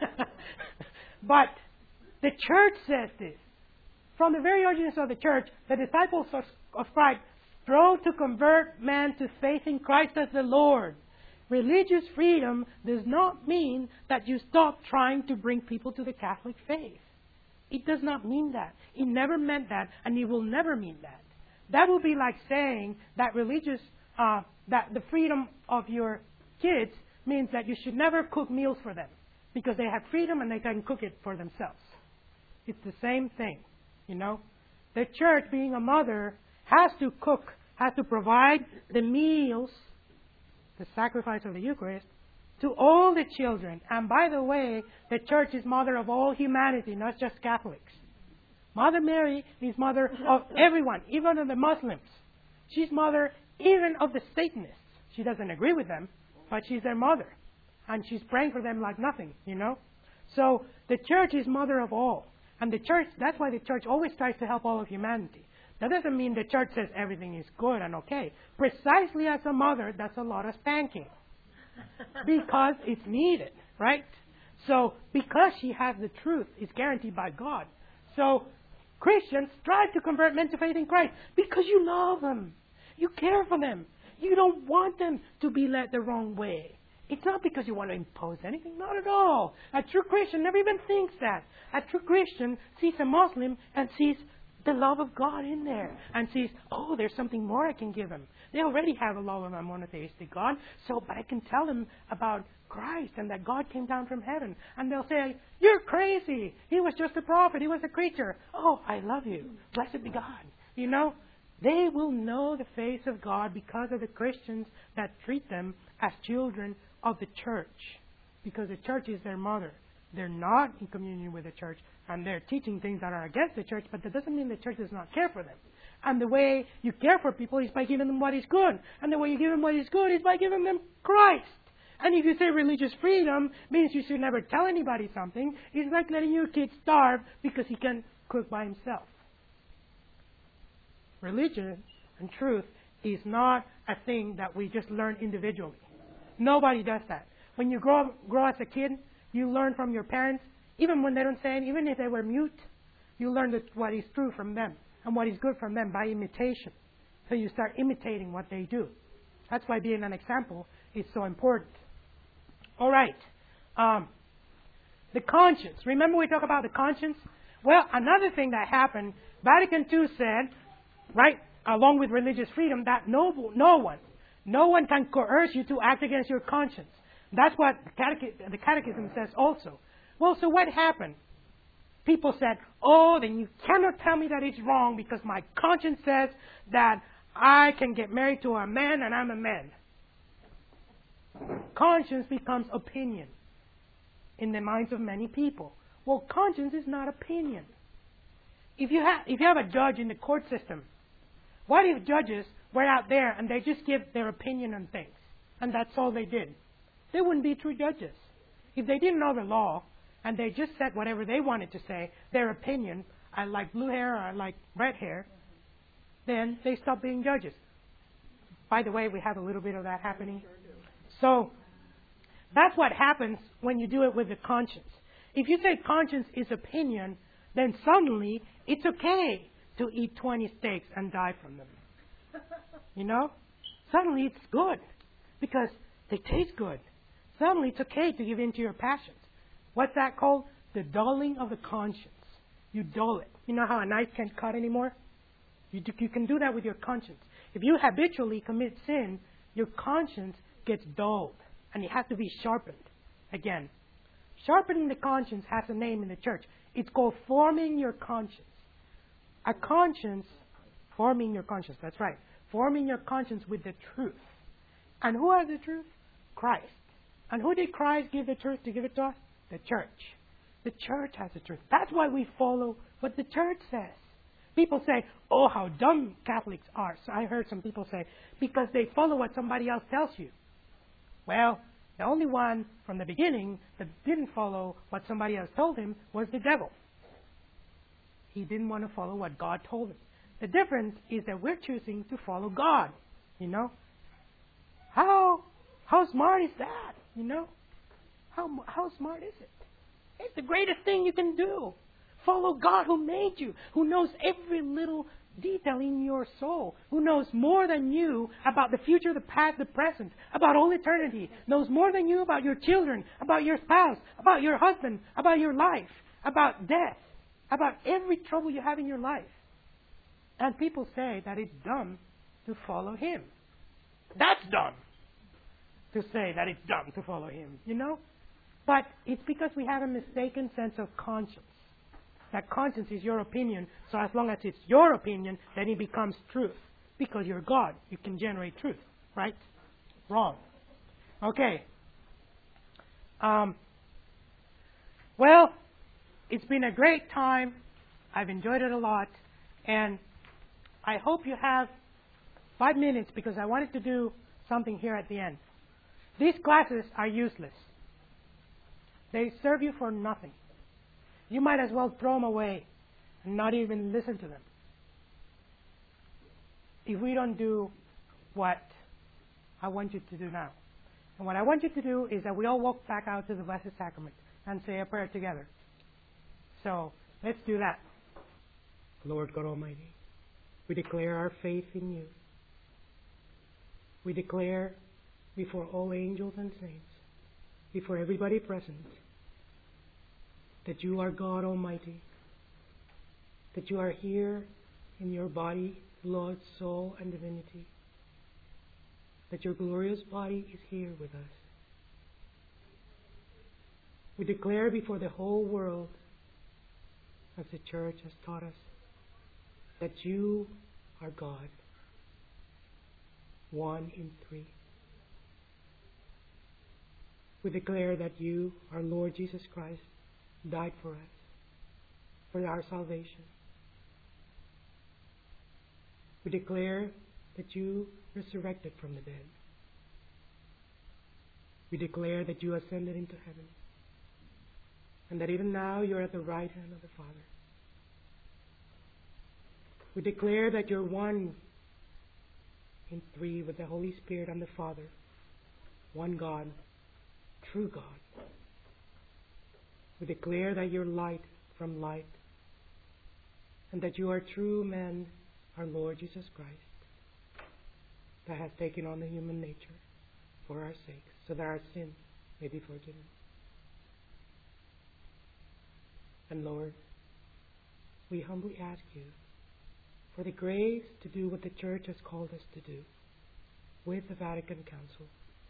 S2: but the church says this. From the very origins of the church, the disciples of, of Christ strove to convert man to faith in Christ as the Lord. Religious freedom does not mean that you stop trying to bring people to the Catholic faith. It does not mean that. It never meant that, and it will never mean that. That would be like saying that religious, uh, that the freedom of your kids means that you should never cook meals for them because they have freedom and they can cook it for themselves. It's the same thing, you know. The church, being a mother, has to cook, has to provide the meals, the sacrifice of the Eucharist, to all the children. And by the way, the church is mother of all humanity, not just Catholics. Mother Mary is mother of everyone, even of the Muslims. She's mother even of the Satanists. She doesn't agree with them, but she's their mother. And she's praying for them like nothing, you know. So the church is mother of all. And the church, that's why the church always tries to help all of humanity. That doesn't mean the church says everything is good and okay. Precisely as a mother, that's a lot of spanking. Because it's needed, right? So, because she has the truth, it's guaranteed by God. So, Christians strive to convert men to faith in Christ because you love them. You care for them. You don't want them to be led the wrong way. It's not because you want to impose anything. Not at all. A true Christian never even thinks that. A true Christian sees a Muslim and sees the love of God in there and sees, oh, there's something more I can give him. They already have a love of a monotheistic God, so but I can tell them about Christ and that God came down from heaven. And they'll say, you're crazy. He was just a prophet. He was a creature. Oh, I love you. Blessed be God. You know, they will know the face of God because of the Christians that treat them as children of the church. Because the church is their mother. They're not in communion with the church. And they're teaching things that are against the church, but that doesn't mean the church does not care for them. And the way you care for people is by giving them what is good. And the way you give them what is good is by giving them Christ. And if you say religious freedom means you should never tell anybody something, it's like letting your kid starve because he can cook by himself. Religion and truth is not a thing that we just learn individually. Nobody does that. When you grow grow as a kid, you learn from your parents, even when they don't say anything, even if they were mute, you learn that what is true from them and what is good from them by imitation. So you start imitating what they do. That's why being an example is so important. All right. Um, the conscience. Remember we talked about the conscience? Well, another thing that happened, Vatican two said, right, along with religious freedom, that no, no one, no one can coerce you to act against your conscience. That's what the catech- the Catechism says also. Well, so what happened? People said, oh, then you cannot tell me that it's wrong because my conscience says that I can get married to a man and I'm a man. Conscience becomes opinion in the minds of many people. Well, conscience is not opinion. If you have, if you have a judge in the court system, what if judges were out there and they just give their opinion on things and that's all they did? They wouldn't be true judges. If they didn't know the law and they just said whatever they wanted to say, their opinion, I like blue hair or I like red hair, then they stop being judges. By the way, we have a little bit of that happening. So that's what happens when you do it with the conscience. If you say conscience is opinion, then suddenly it's okay to eat twenty steaks and die from them. You know? Suddenly it's good because they taste good. Suddenly it's okay to give in to your passions. What's that called? The dulling of the conscience. You dull it. You know how a knife can't cut anymore? You, do, you can do that with your conscience. If you habitually commit sin, your conscience gets dulled and it has to be sharpened again. Sharpening the conscience has a name in the church. It's called forming your conscience. A conscience, forming your conscience, that's right. Forming your conscience with the truth. And who has the truth? Christ. And who did Christ give the truth to give it to us? The church. The church has the truth. That's why we follow what the church says. People say, oh, how dumb Catholics are. So I heard some people say, because they follow what somebody else tells you. Well, the only one from the beginning that didn't follow what somebody else told him was the devil. He didn't want to follow what God told him. The difference is that we're choosing to follow God. You know? How how smart is that? You know? How how smart is it? It's the greatest thing you can do. Follow God who made you, who knows every little detail in your soul, who knows more than you about the future, the past, the present, about all eternity, knows more than you about your children, about your spouse, about your husband, about your life, about death, about every trouble you have in your life. And people say that it's dumb to follow Him. That's dumb to say that it's dumb to follow Him, you know? But it's because we have a mistaken sense of conscience. That conscience is your opinion, so as long as it's your opinion, then it becomes truth. Because you're God, you can generate truth, right? Wrong. Okay. Um, well, it's been a great time. I've enjoyed it a lot. And I hope you have five minutes because I wanted to do something here at the end. These classes are useless. They serve you for nothing. You might as well throw them away and not even listen to them. If we don't do what I want you to do now. And what I want you to do is that we all walk back out to the Blessed Sacrament and say a prayer together. So, let's do that. Lord God Almighty, we declare our faith in you. We declare before all angels and saints, before everybody present, that you are God Almighty, that you are here in your body, blood, soul, and divinity, that your glorious body is here with us. We declare before the whole world, as the Church has taught us, that you are God, one in three. We declare that you, our Lord Jesus Christ, died for us, for our salvation. We declare that you resurrected from the dead. We declare that you ascended into heaven, and that even now you're at the right hand of the Father. We declare that you're one in three with the Holy Spirit and the Father, one God, true God. We declare that you're light from light, and that you are true man, our Lord Jesus Christ, that has taken on the human nature for our sakes, so that our sin may be forgiven. And Lord, we humbly ask you for the grace to do what the Church has called us to do with the Vatican Council.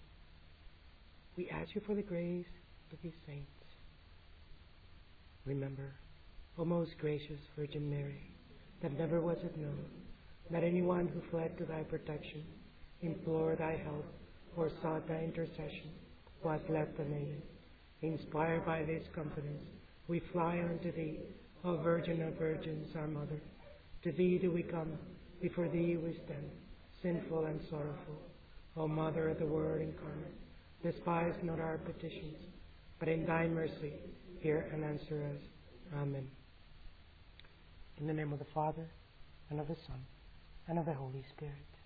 S2: We ask you for the grace to be saints. Remember, O most gracious Virgin Mary, that never was it known that anyone who fled to thy protection, implored thy help, or sought thy intercession was left unaided. Inspired by this confidence, we fly unto thee, O Virgin of Virgins, our Mother. To thee do we come, before thee we stand, sinful and sorrowful. O Mother of the Word incarnate, despise not our petitions, but in thy mercy hear and answer us. Amen. In the name of the Father, and of the Son, and of the Holy Spirit.